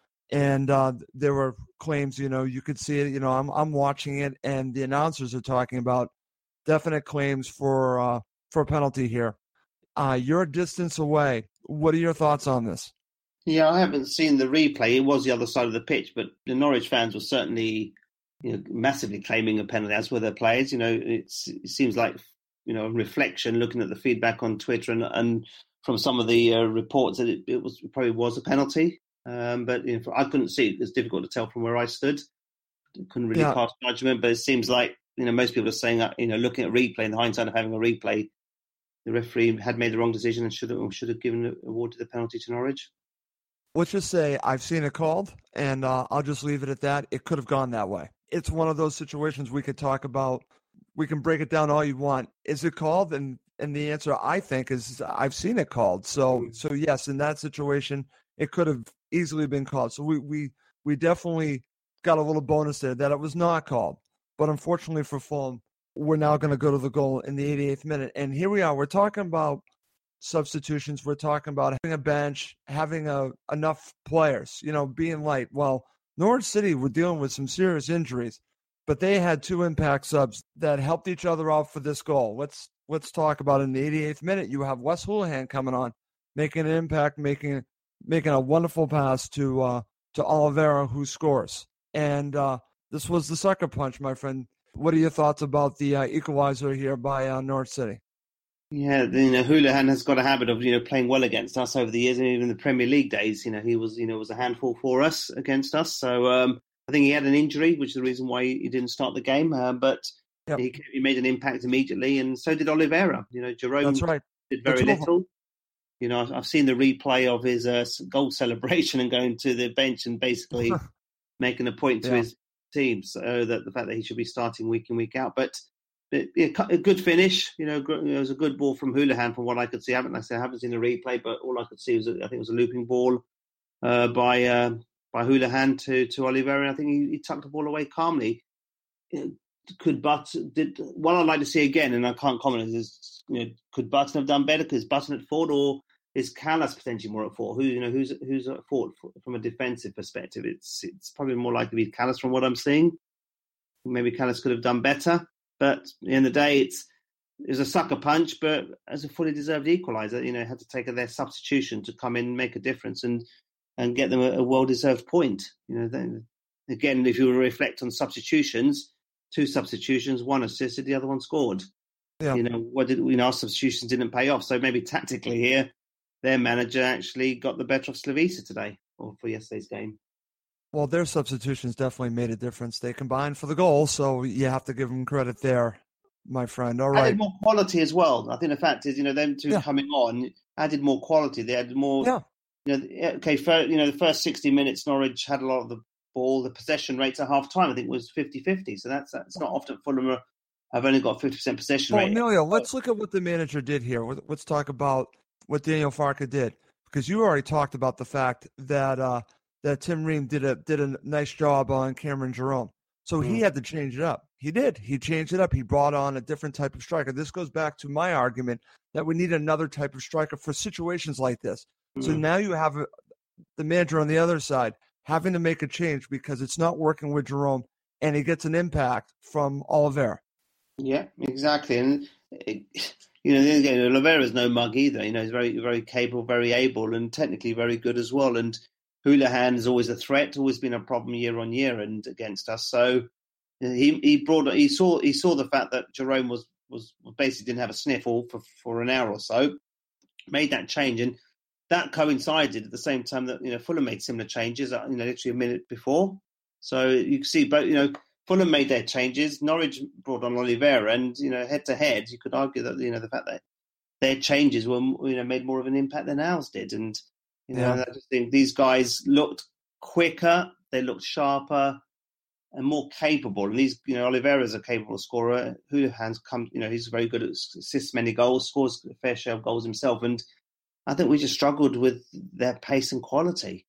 And there were claims, you could see it, I'm watching it, and the announcers are talking about definite claims for a penalty here. You're a distance away. What are your thoughts on this? Yeah, I haven't seen the replay. It was the other side of the pitch, but the Norwich fans were certainly massively claiming a penalty, as were their players. It seems like, reflection, looking at the feedback on Twitter and from some of the reports, that it probably was a penalty. But I couldn't see it. It's difficult to tell from where I stood. Couldn't really cast judgment, but it seems like, most people are saying that, looking at replay, in the hindsight of having a replay, the referee had made the wrong decision and should have given awarded the penalty to Norwich. Let's just say I've seen it called, and I'll just leave it at that. It could have gone that way. It's one of those situations we could talk about. We can break it down all you want. Is it called? And the answer, I think, is I've seen it called. So yes, in that situation, it could have easily been called. So we definitely got a little bonus there that it was not called. But unfortunately for Fulham, we're now going to go to the goal in the 88th minute. And here we are. We're talking about substitutions. We're talking about having a bench, having enough players, being light. Well, Norwich City were dealing with some serious injuries, but they had two impact subs that helped each other out for this goal. Let's talk about it. In the 88th minute, you have Wes Hoolahan coming on, making an impact, making a wonderful pass to Oliveira, who scores. And this was the sucker punch, my friend. What are your thoughts about the equalizer here by Norwich City? Yeah, Hoolahan has got a habit of playing well against us over the years, and even the Premier League days. He was a handful for us against us. So I think he had an injury, which is the reason why he didn't start the game. But he made an impact immediately, and so did Oliveira. Jerome That's right. did very little. I've seen the replay of his goal celebration and going to the bench and basically making a point to his team, so that the fact that he should be starting week in, week out. But a good finish. It was a good ball from Hoolahan, from what I could see. I haven't seen the replay, but all I could see was I think it was a looping ball by Hoolahan to Oliveira. And I think he tucked the ball away calmly. What I'd like to see again, and I can't comment, is could Button have done better? Because Button at fault, or is Callas potentially more at fault? Who's at fault from a defensive perspective? It's probably more likely to be Callas from what I'm seeing. Maybe Callas could have done better, but at the end of the day, it was a sucker punch. But as a fully deserved equaliser, had to take their substitution to come in and make a difference and get them a well-deserved point. Then again, if you reflect on substitutions, 2 substitutions, 1 assisted, the other 1 scored. Yeah. Our substitutions didn't pay off. So maybe tactically here, their manager actually got the better of Slavisa today, or for yesterday's game. Well, their substitutions definitely made a difference. They combined for the goal, so you have to give them credit there, my friend. All right. Added more quality as well. I think the fact is, them two coming on added more quality. They had more. Yeah. The first 60 minutes, Norwich had a lot of the ball. The possession rates at half time, I think, was 50-50. So that's not often. Fulham have only got 50% possession rate. Emilio, let's look at what the manager did here. Let's talk about what Daniel Farke did, because you already talked about the fact that that Tim Ream did a nice job on Cameron Jerome. So he had to change it up. He did. He changed it up. He brought on a different type of striker. This goes back to my argument that we need another type of striker for situations like this. So now you have the manager on the other side having to make a change because it's not working with Jerome, and he gets an impact from Oliveira. Yeah, exactly. And, Oliveira is no mug either. He's very, very capable, very able, and technically very good as well. And Houlihan's always a threat, always been a problem year on year and against us. So he saw the fact that Jerome was basically didn't have a sniffle for an hour or so, made that change, and that coincided at the same time that Fulham made similar changes, literally a minute before. So you can see both. Fulham made their changes. Norwich brought on Oliveira, and head to head, you could argue that the fact that their changes were made more of an impact than ours did, and I just think these guys looked quicker, they looked sharper and more capable. And these, Oliveira is a capable scorer. Houlihan's he's very good at assists many goals, scores a fair share of goals himself, and I think we just struggled with their pace and quality.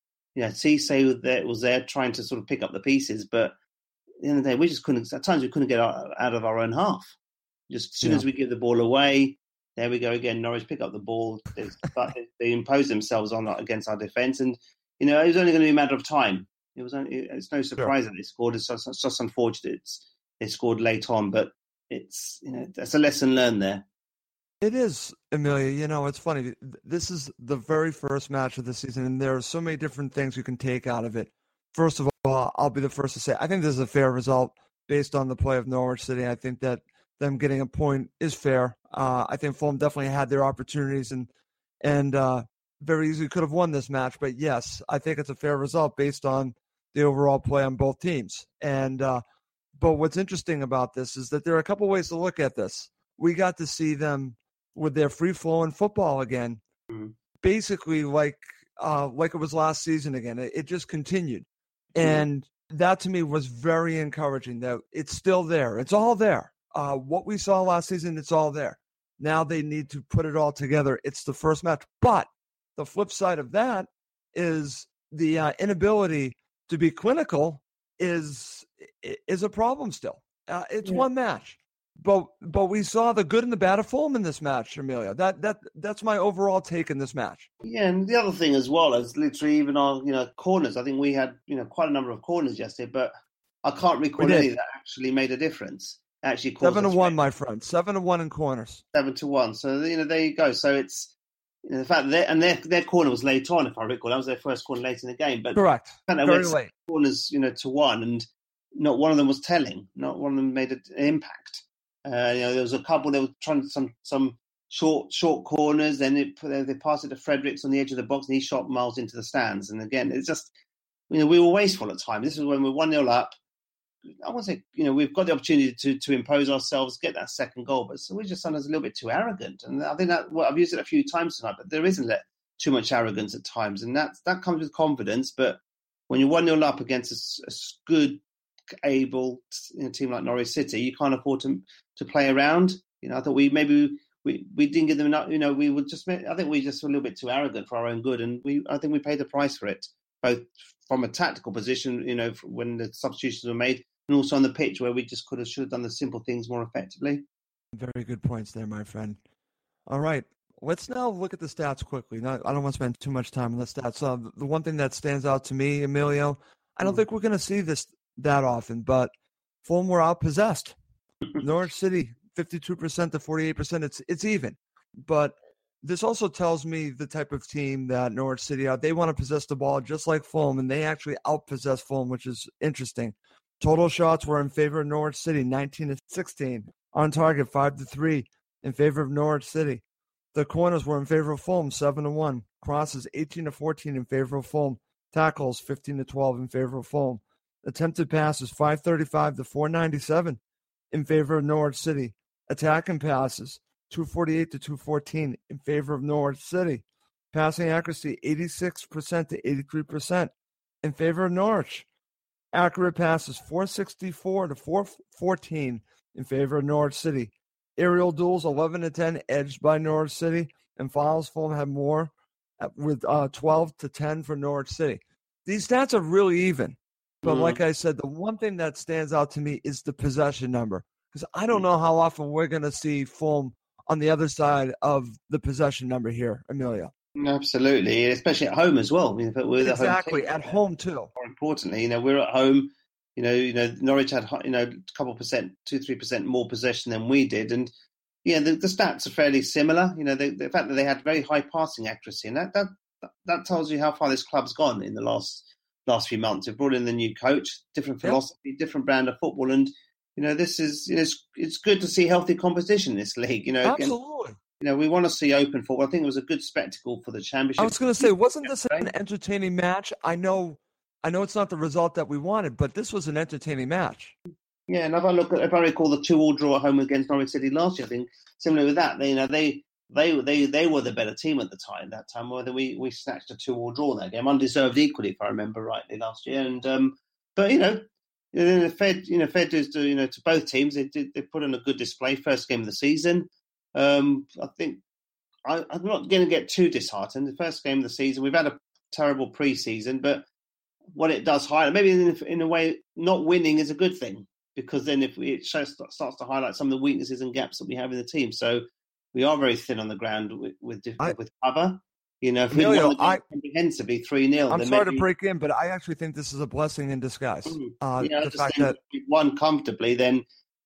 Cisse was there trying to sort of pick up the pieces, but at the end of the day, we just couldn't. At times, we couldn't get out of our own half. Just as soon as we give the ball away, there we go again. Norwich pick up the ball. They impose themselves on against our defence, and it was only going to be a matter of time. It's no surprise that they scored. It's just unfortunate they scored late on, but it's that's a lesson learned there. It is, Amelia. It's funny. This is the very first match of the season, and there are so many different things you can take out of it. First of all, I'll be the first to say I think this is a fair result based on the play of Norwich City. I think that them getting a point is fair. I think Fulham definitely had their opportunities and very easily could have won this match. But yes, I think it's a fair result based on the overall play on both teams. And but what's interesting about this is that there are a couple ways to look at this. We got to see them with their free-flowing football again, basically like it was last season again. It just continued. And that to me was very encouraging that it's still there. It's all there. What we saw last season, it's all there. Now they need to put it all together. It's the first match. But the flip side of that is the inability to be clinical is a problem still. It's one match. But we saw the good and the bad of Fulham in this match, Amelia. That's my overall take in this match. Yeah, and the other thing as well is literally even our corners. I think we had quite a number of corners yesterday, but I can't recall any that actually made a difference. Actually, 7-1, my friend. 7-1 in corners. 7-1. So there you go. So it's the fact that their corner was late on, if I recall. That was their first corner late in the game. But correct. Very late. Corners, to one, and not one of them was telling. Not one of them made an impact. There was a couple that were trying some short corners. Then they passed it to Fredericks on the edge of the box, and he shot miles into the stands. And again, it's just we were wasteful at times. This is when we're 1-0 up. I want to say we've got the opportunity to impose ourselves, get that second goal, but so we're just sometimes a little bit too arrogant. And I think I've used it a few times tonight, but there isn't too much arrogance at times, and that comes with confidence. But when you're 1-0 up against a good, able team like Norwich City, you can't afford to play around. I thought we didn't give them enough. We would just. I think we just were a little bit too arrogant for our own good, and I think we paid the price for it, both from a tactical position, when the substitutions were made, and also on the pitch where we just should have done the simple things more effectively. Very good points there, my friend. All right, let's now look at the stats quickly. I don't want to spend too much time on the stats. The one thing that stands out to me, Emilio, I don't think we're going to see this that often, but Fulham were outpossessed. Norwich City, 52% to 48%. It's even. But this also tells me the type of team that Norwich City are. They want to possess the ball just like Fulham, and they actually outpossess Fulham, which is interesting. Total shots were in favor of Norwich City, 19-16. On target, 5-3 in favor of Norwich City. The corners were in favor of Fulham, 7-1. Crosses, 18-14 in favor of Fulham. Tackles, 15-12 in favor of Fulham. Attempted passes, 535 to 497 in favor of Norwich City. Attacking passes, 248 to 214 in favor of Norwich City. Passing accuracy, 86% to 83% in favor of Norwich. Accurate passes, 464 to 414 in favor of Norwich City. Aerial duels, 11-10, edged by Norwich City. And fouls, Fulham had more with 12-10 for Norwich City. These stats are really even. But like I said, the one thing that stands out to me is the possession number. Because I don't know how often we're going to see Fulham on the other side of the possession number here, Amelia. Absolutely, especially at home as well. Exactly, at home too. More importantly, we're at home. Norwich had a couple percent, 2-3% more possession than we did, and the stats are fairly similar. The fact that they had very high passing accuracy, and that that tells you how far this club's gone in the last few months. They've brought in the new coach, different philosophy, different brand of football, and this is it's good to see healthy competition in this league. Absolutely. We want to see open football. I think it was a good spectacle for the championship. I was going to say, wasn't this an entertaining match? I know it's not the result that we wanted, but this was an entertaining match. Yeah, and if I recall the 2-2 draw at home against Norwich City last year, I think similar with that, they were the better team at the time. That time, whether we snatched a 2-2 draw in that game, undeserved equally, if I remember rightly, last year. And but fair dues to both teams. They put in a good display. First game of the season. I think I'm not going to get too disheartened. The first game of the season, we've had a terrible pre-season, but what it does highlight, maybe in a way, not winning is a good thing, because then if it starts to highlight some of the weaknesses and gaps that we have in the team. So we are very thin on the ground with cover. If we won the game comprehensively 3-0. I'm sorry to break in, but I actually think this is a blessing in disguise. The fact that we won comfortably, then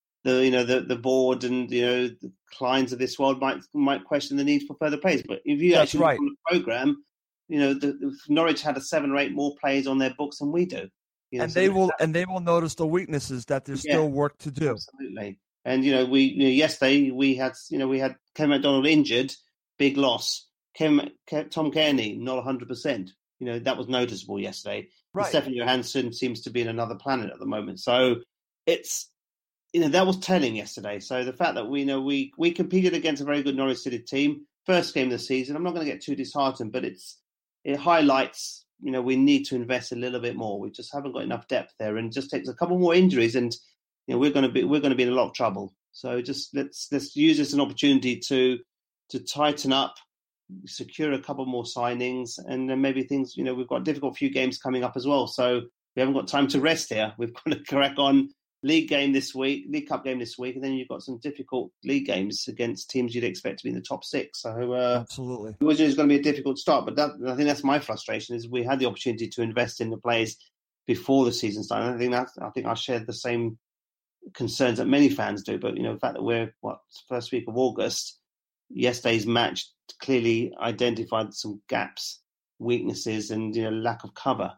the board and the clients of this world might question the need for further players. But if you actually look on the program, Norwich had 7 or 8 more players on their books than we do. They will notice the weaknesses, that there's still work to do. Absolutely. And yesterday we had Kevin McDonald injured, big loss. Tom Kearney not 100%. That was noticeable yesterday. Right. Stefan Johansson seems to be in another planet at the moment. So it's that was telling yesterday. So the fact that we competed against a very good Norwich City team, first game of the season. I'm not going to get too disheartened, but it highlights we need to invest a little bit more. We just haven't got enough depth there, and it just takes a couple more injuries, and we're going to be in a lot of trouble. So just let's use this as an opportunity to tighten up, secure a couple more signings, and then maybe things. We've got a difficult few games coming up as well, so we haven't got time to rest here. We've got to crack on. League game this week, League Cup game this week, and then you've got some difficult league games against teams you'd expect to be in the top 6. So absolutely, it was going to be a difficult start. But I think that's my frustration, is we had the opportunity to invest in the players before the season started. I think I shared the same concerns that many fans do. But the fact that we're first week of August, yesterday's match clearly identified some gaps, weaknesses, and lack of cover.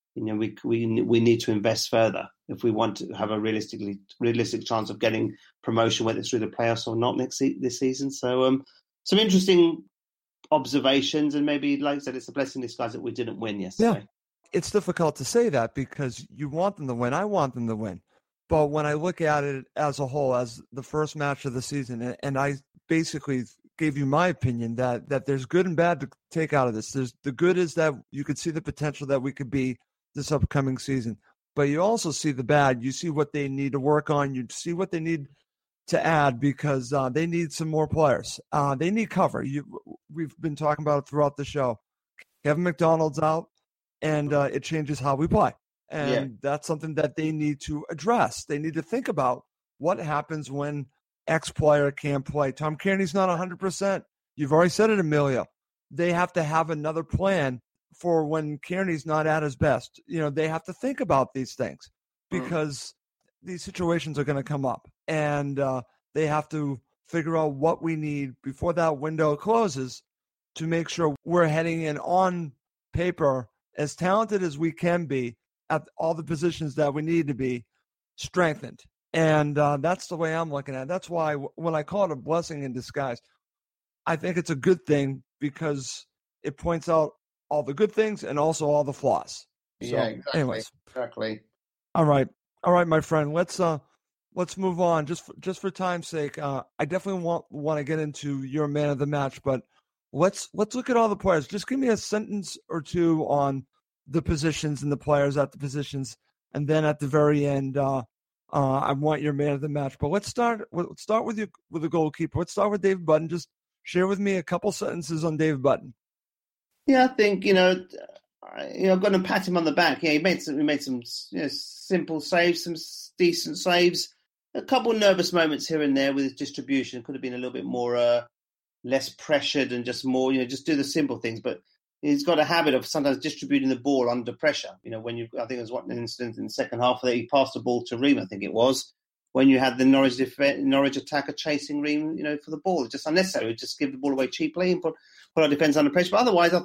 We need to invest further if we want to have a realistic chance of getting promotion, whether it's through the playoffs or not this season. So some interesting observations, and maybe, like I said, it's a blessing in disguise that we didn't win yesterday. Yeah, it's difficult to say that because you want them to win. I want them to win. But when I look at it as a whole, as the first match of the season, and I basically gave you my opinion that there's good and bad to take out of this. The good is that you could see the potential that we could be this upcoming season. But you also see the bad. You see what they need to work on. You see what they need to add, because they need some more players. They need cover. We've been talking about it throughout the show. Kevin McDonald's out, and it changes how we play. And that's something that they need to address. They need to think about what happens when X player can't play. Tom Kearney's not 100%. You've already said it, Emilio. They have to have another plan for when Kearney's not at his best. They have to think about these things, because these situations are going to come up, and they have to figure out what we need before that window closes to make sure we're heading in on paper as talented as we can be at all the positions that we need to be strengthened. And that's the way I'm looking at it. That's why when I call it a blessing in disguise, I think it's a good thing, because it points out all the good things and also all the flaws. Exactly. All right, my friend. Let's move on. Just for time's sake, I definitely want to get into your man of the match, but let's look at all the players. Just give me a sentence or two on the positions and the players at the positions, and then at the very end, I want your man of the match. But let's start with the goalkeeper. Let's start with David Budden. Just share with me a couple sentences on David Budden. Yeah, I think I'm going to pat him on the back. Yeah, he made some simple saves, some decent saves. A couple of nervous moments here and there with his distribution. Could have been a little bit more less pressured and just more, just do the simple things. But he's got a habit of sometimes distributing the ball under pressure. I think there was an incident in the second half that he passed the ball to Ream, I think it was, when you had the Norwich attacker chasing Ream, for the ball. It's just unnecessary. Just give the ball away cheaply and put our defence under pressure. But otherwise, I thought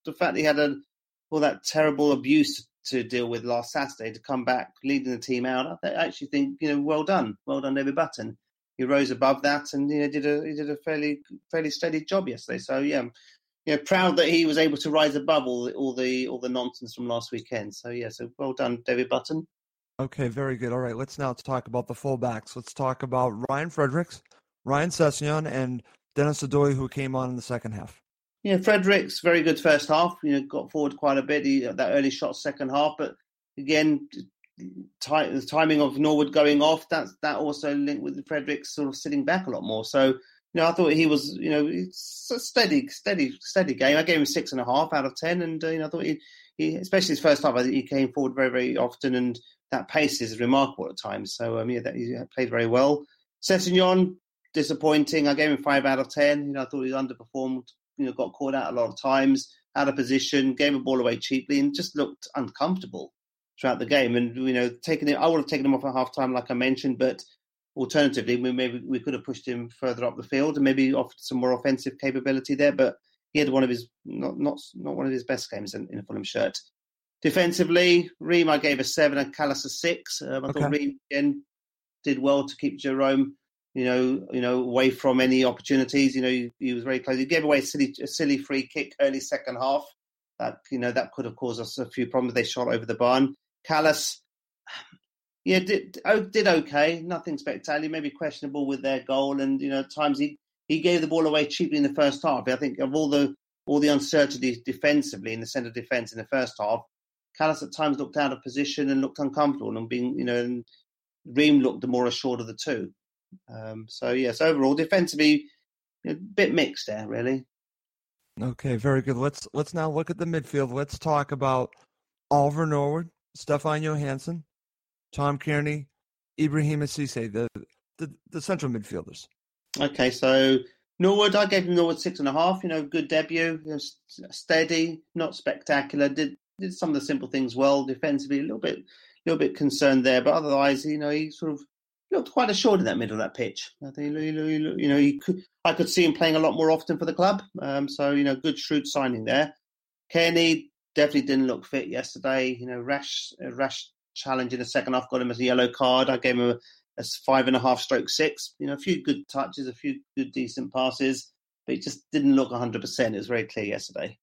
the fact that he had all that terrible abuse to deal with last Saturday, to come back leading the team out, I actually think, well done, David Button. He rose above that and did a fairly steady job yesterday. So proud that he was able to rise above all the nonsense from last weekend. So so well done, David Button. Okay, very good. All right, let's now talk about the fullbacks. Let's talk about Ryan Fredericks, Ryan Sessegnon, and Denis Odoi, who came on in the second half. Yeah, Fredericks, very good first half. Got forward quite a bit. That early shot second half, but again, the timing of Norwood going off, that also linked with Fredericks sort of sitting back a lot more. So, I thought he was, it's a steady game. I gave him 6.5 out of 10, and I thought he, especially his first half, I think he came forward very, very often, and that pace is remarkable at times. So, that he played very well. Sessegnon, disappointing. I gave him 5 out of 10. I thought he underperformed. Got caught out a lot of times, out of position, gave the ball away cheaply, and just looked uncomfortable throughout the game. And I would have taken him off at half time, like I mentioned, but alternatively, maybe we could have pushed him further up the field and maybe offered some more offensive capability there. But he had one of his not one of his best games in a Fulham shirt. Defensively, Ream I gave a 7 and Callas a 6. I thought Ream again did well to keep Jerome away from any opportunities. He was very close. He gave away a silly free kick early second half. That could have caused us a few problems. They shot over the bar. Callas, did okay. Nothing spectacular. Maybe questionable with their goal, and at times he gave the ball away cheaply in the first half. I think of all the uncertainty defensively in the centre defence in the first half, Callas at times looked out of position and looked uncomfortable, and and Ream looked the more assured of the two. So overall, defensively, a bit mixed there, really. Okay, very good. Let's now look at the midfield. Let's talk about Oliver Norwood, Stefan Johansson, Tom Kearney, Ibrahima Cisse, the central midfielders. Okay, so Norwood, I gave him Norwood 6.5. Good debut, steady, not spectacular. Did some of the simple things well. Defensively, a little bit concerned there, but otherwise, he sort of looked quite assured in that middle of that pitch. I think I could see him playing a lot more often for the club. Good shrewd signing there. Kearney definitely didn't look fit yesterday. Rash challenge in the second half got him as a yellow card. I gave him a 5.5/6. A few good touches, a few good decent passes, but he just didn't look 100%. It was very clear yesterday.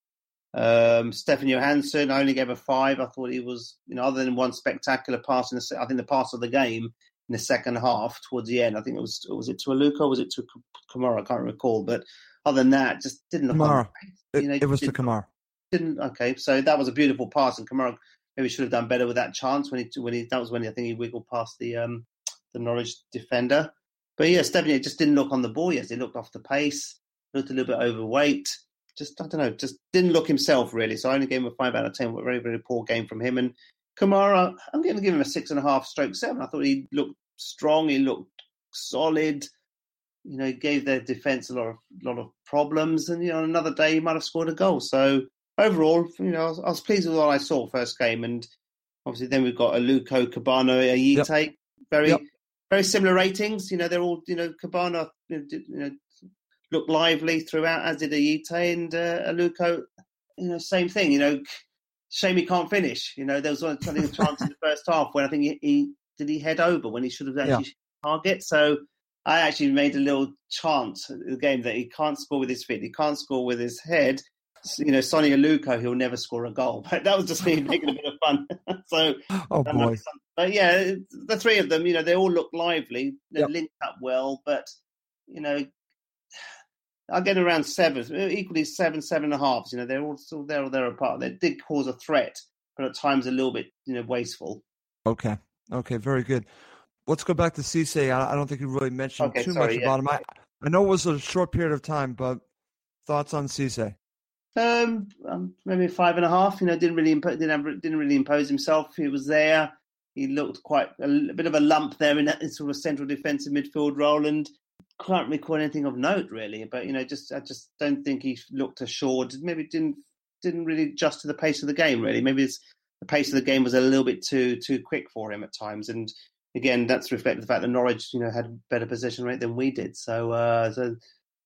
Stefan Johansson, I only gave a 5. I thought he was, other than one spectacular pass I think the pass of the game in the second half towards the end. I think was it to Aluko or was it to Kamara? I can't recall. But other than that, just didn't look Kamara. It was to Kamara. Okay, so that was a beautiful pass, and Kamara maybe should have done better with that chance when that was when I think he wiggled past the Norwich defender. But Stefan just didn't look on the ball. Yes, he looked off the pace, looked a little bit overweight. Just I don't know, just didn't look himself really. So I only gave him a 5 out of 10. A very, very poor game from him. And Kamara, I'm going to give him a 6.5/7. I thought he looked strong. He looked solid. He gave their defence a lot of problems. And another day he might have scored a goal. So overall, I was pleased with what I saw first game. And obviously then we've got Aluko, Cabano, Ayite. Yep. Very similar ratings. They're all Cabano. Looked lively throughout, as did Ayite, and Aluko. Same thing. Shame he can't finish. There was one chance in the first half when I think he head over when he should have actually target. So I actually made a little chance at the game that he can't score with his feet, he can't score with his head. Sonny Aluko, he'll never score a goal. But that was just me making a bit of fun. So, oh boy. But the three of them, they all look lively. They're linked up well, but I'll get around 7, equally 7, 7.5. They're all still there or they're apart. They did cause a threat, but at times a little bit, wasteful. Okay, very good. Let's go back to Cisse. I don't think you really mentioned much about him. I know it was a short period of time, but thoughts on Cisse? Maybe 5.5. Didn't really impose himself. He was there. He looked quite a bit of a lump there in that sort of central defensive midfield role, and can't recall anything of note really. But I just don't think he looked assured. Maybe didn't really adjust to the pace of the game. Really, maybe the pace of the game was a little bit too quick for him at times. And again, that's reflected the fact that Norwich had better possession rate than we did. So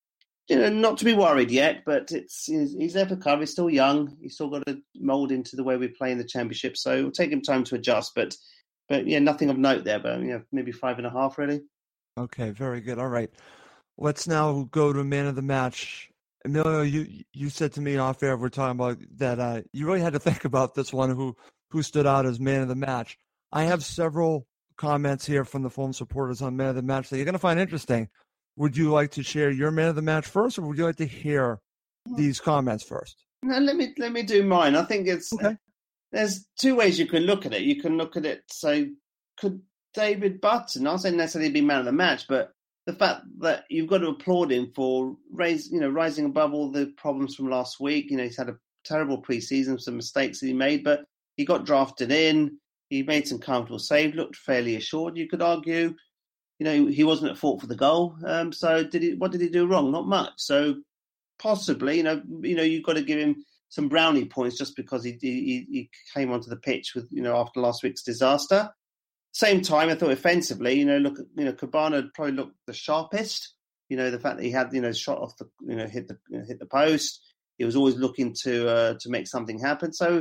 not to be worried yet, but he's there for cover. He's still young. He's still got to mould into the way we play in the Championship. So it'll take him time to adjust. But yeah, nothing of note there. But maybe 5.5 really. Okay, very good. All right, let's now go to man of the match. Emilio, you said to me off air, we're talking about that you really had to think about this one. Who stood out as man of the match? I have several comments here from the Fulham supporters on man of the match that you're going to find interesting. Would you like to share your man of the match first, or would you like to hear these comments first? No, let me do mine. I think it's okay. There's two ways you can look at it. You can look at it, say, could David Button, not saying necessarily be man of the match, but the fact that you've got to applaud him for rising above all the problems from last week. He's had a terrible pre-season, some mistakes that he made, but he got drafted in. He made some comfortable saves, looked fairly assured. You could argue, he wasn't at fault for the goal. So what did he do wrong? Not much. So possibly, you've got to give him some brownie points just because he came onto the pitch with, after last week's disaster. Same time, I thought offensively, Kebano probably looked the sharpest. The fact that he had, shot off the, hit the post. He was always looking to make something happen. So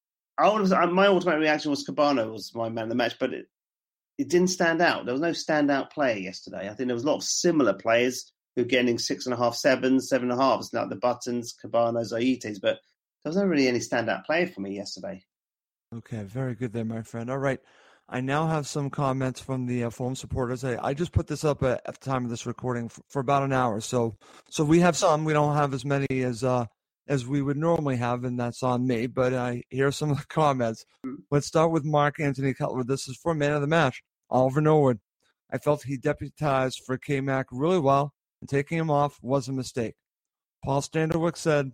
my automatic reaction was Kebano was my man of the match, but it didn't stand out. There was no standout player yesterday. I think there was a lot of similar players who were getting 6.5, 7.5, like the Buttons, Kebano, Zaites, but there was not really any standout player for me yesterday. Okay, very good there, my friend. All right. I now have some comments from the Fulham supporters. I just put this up at the time of this recording for about an hour. So we have some. We don't have as many as we would normally have, and that's on me. But here are some of the comments. Let's start with Mark Anthony Cutler. This is for man of the match, Oliver Norwood. I felt he deputized for K-Mac really well, and taking him off was a mistake. Paul Standerwick said,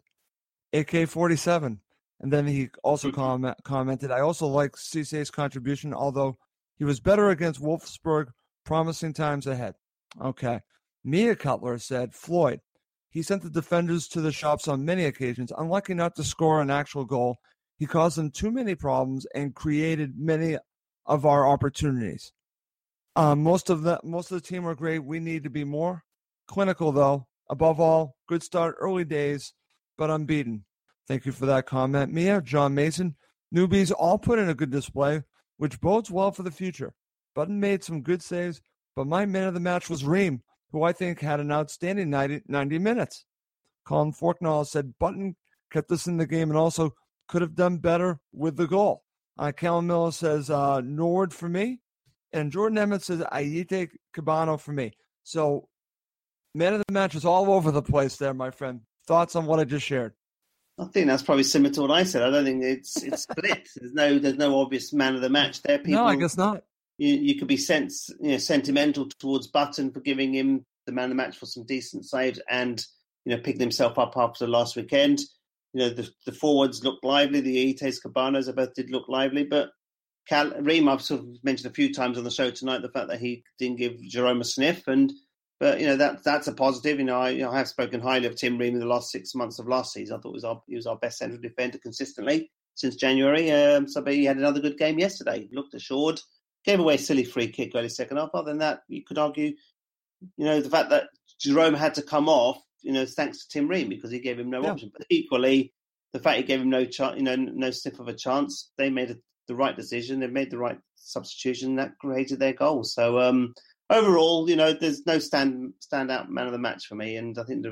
AK-47. And then he also commented, I also like Cisse's contribution, although he was better against Wolfsburg, promising times ahead. Okay. Mia Cutler said, Floyd. He sent the defenders to the shops on many occasions, unlucky not to score an actual goal. He caused them too many problems and created many of our opportunities. Most of the team were great. We need to be more clinical, though. Above all, good start, early days, but unbeaten. Thank you for that comment, Mia. John Mason, newbies all put in a good display, which bodes well for the future. Button made some good saves, but my man of the match was Ream, who I think had an outstanding 90 minutes. Colin Forknall said Button kept us in the game and also could have done better with the goal. Callum Miller says Norwood for me, and Jordan Emmett says Ayite Kebano for me. So man of the match is all over the place there, my friend. Thoughts on what I just shared? I think that's probably similar to what I said. I don't think it's split. There's no obvious man of the match there. No, I guess not. You could be sentimental towards Button for giving him the man of the match for some decent saves and picking himself up after last weekend. The forwards looked lively. The Ites Cabanos both did look lively, but Ream, I've sort of mentioned a few times on the show tonight the fact that he didn't give Jerome a sniff, but that's a positive. I have spoken highly of Tim Ream in the last 6 months of last season. I thought he was our best central defender consistently since January. But he had another good game yesterday. He looked assured. Gave away a silly free kick early second half. Other than that, you could argue, the fact that Jerome had to come off, thanks to Tim Ream because he gave him no option. But equally, the fact he gave him no sniff of a chance, they made the right decision. They made the right substitution that created their goal. So. Overall, there's no standout man of the match for me, and I think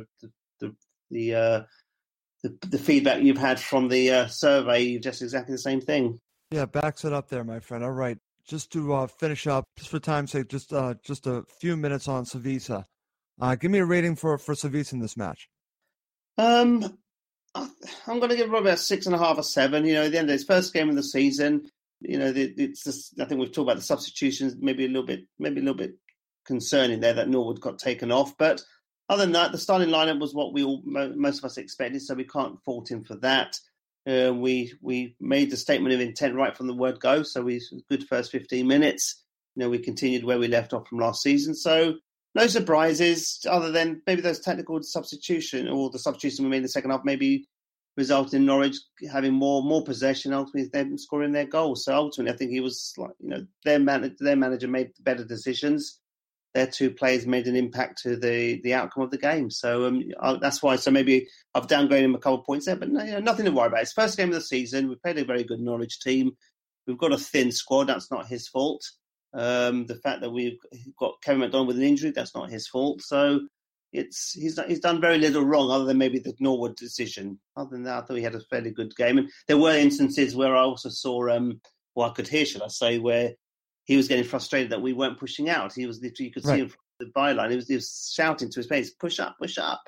the feedback you've had from the survey, just exactly the same thing. Yeah, backs it up there, my friend. All right, just to finish up, just for time's sake, just a few minutes on Savisa. Give me a rating for Savisa in this match. I'm going to give him about 6.5 or 7. At the end of his first game of the season, it's just, I think we've talked about the substitutions, maybe a little bit concerning there that Norwood got taken off. But other than that, the starting lineup was what most of us expected, so we can't fault him for that. We made the statement of intent right from the word go, so we good first 15 minutes. We continued where we left off from last season, so no surprises other than maybe those technical substitution or the substitution we made in the second half maybe resulted in Norwich having more possession, ultimately them scoring their goals. So ultimately, I think he was their manager made better decisions. their two players made an impact to the outcome of the game. So that's why. So maybe I've downgraded him a couple of points there, but nothing to worry about. It's first game of the season. We played a very good Norwich team. We've got a thin squad. That's not his fault. The fact that we've got Kevin McDonald with an injury, that's not his fault. So he's done very little wrong, other than maybe the Norwood decision. Other than that, I thought he had a fairly good game. And there were instances where I also saw, I could hear, should I say, where he was getting frustrated that we weren't pushing out. He was literally, you could see him from the byline. He was shouting to his mates, "Push up, push up!"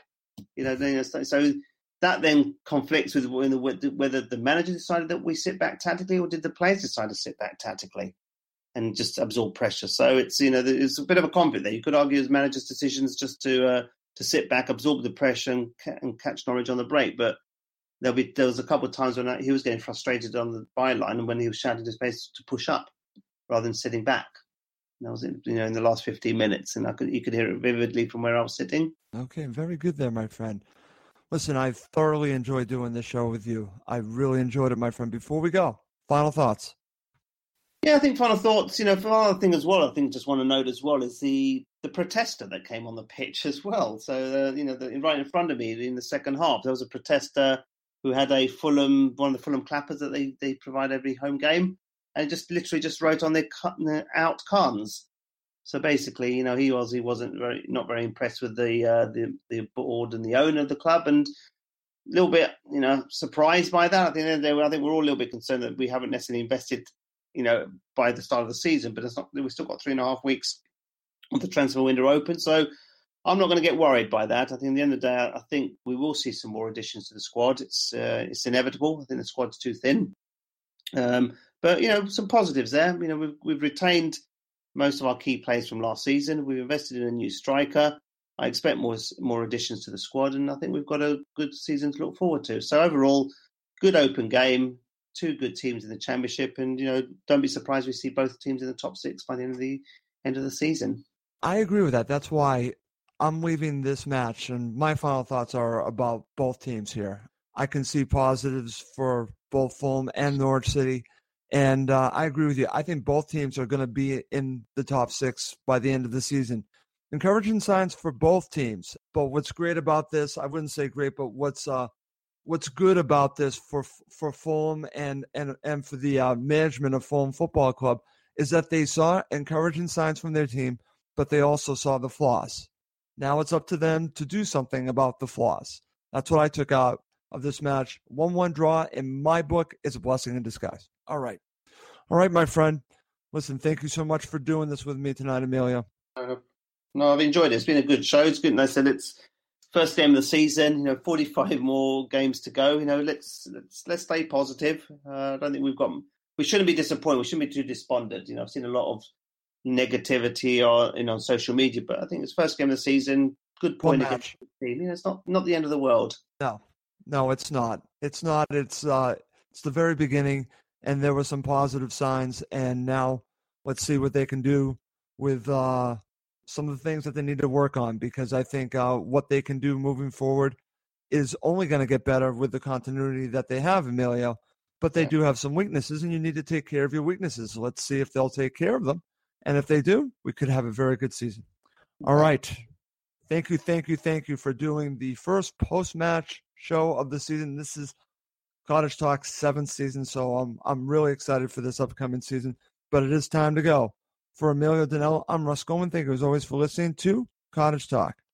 So that then conflicts with whether the manager decided that we sit back tactically, or did the players decide to sit back tactically and just absorb pressure. So it's it's a bit of a conflict there. You could argue as managers' decisions just to sit back, absorb the pressure, and catch Norwich on the break. But there was a couple of times when he was getting frustrated on the byline, and when he was shouting to his mates to push up rather than sitting back. And that was in the last 15 minutes, and you could hear it vividly from where I was sitting. Okay, very good there, my friend. Listen, I thoroughly enjoyed doing this show with you. I really enjoyed it, my friend. Before we go, final thoughts. Yeah, I think final thoughts, for another thing as well, I think just want to note as well is the protester that came on the pitch as well. So, right in front of me in the second half, there was a protester who had one of the Fulham clappers that they provide every home game, and just literally just wrote on their out cans. So basically, he wasn't not very impressed with the board and the owner of the club, and a little bit, surprised by that. I think we're all a little bit concerned that we haven't necessarily invested, by the start of the season, but we've still got 3.5 weeks of the transfer window open. So I'm not going to get worried by that. I think at the end of the day, I think we will see some more additions to the squad. It's inevitable. I think the squad's too thin. But some positives there. We've retained most of our key players from last season. We've invested in a new striker. I expect more additions to the squad, and I think we've got a good season to look forward to. So overall, good open game, two good teams in the Championship, and don't be surprised we see both teams in the top 6 by the end of the season. I agree with that. That's why I'm leaving this match, and my final thoughts are about both teams here. I can see positives for both Fulham and Norwich City. And I agree with you. I think both teams are going to be in the top 6 by the end of the season. Encouraging signs for both teams. But what's great about this, I wouldn't say great, but what's good about this for Fulham and for the management of Fulham Football Club is that they saw encouraging signs from their team, but they also saw the flaws. Now it's up to them to do something about the flaws. That's what I took out of this match. 1-1 draw, in my book, is a blessing in disguise. All right, my friend. Listen, thank you so much for doing this with me tonight, Emilio. No, I've enjoyed it. It's been a good show. It's good. And I said it's first game of the season. 45 more games to go. Let's stay positive. I don't think we shouldn't be disappointed. We shouldn't be too despondent. I've seen a lot of negativity on social media, but I think it's first game of the season. Good point against the team. It's not the end of the world. No, it's not. It's not. It's the very beginning. And there were some positive signs, and now let's see what they can do with some of the things that they need to work on, because I think what they can do moving forward is only going to get better with the continuity that they have, Emilio. But they do have some weaknesses, and you need to take care of your weaknesses. Let's see if they'll take care of them. And if they do, we could have a very good season. All right. Thank you for doing the first post-match show of the season. This is Cottage Talk's 7th season, so I'm really excited for this upcoming season. But it is time to go. For Emilio Danello, I'm Russ Goldman. Thank you as always for listening to Cottage Talk.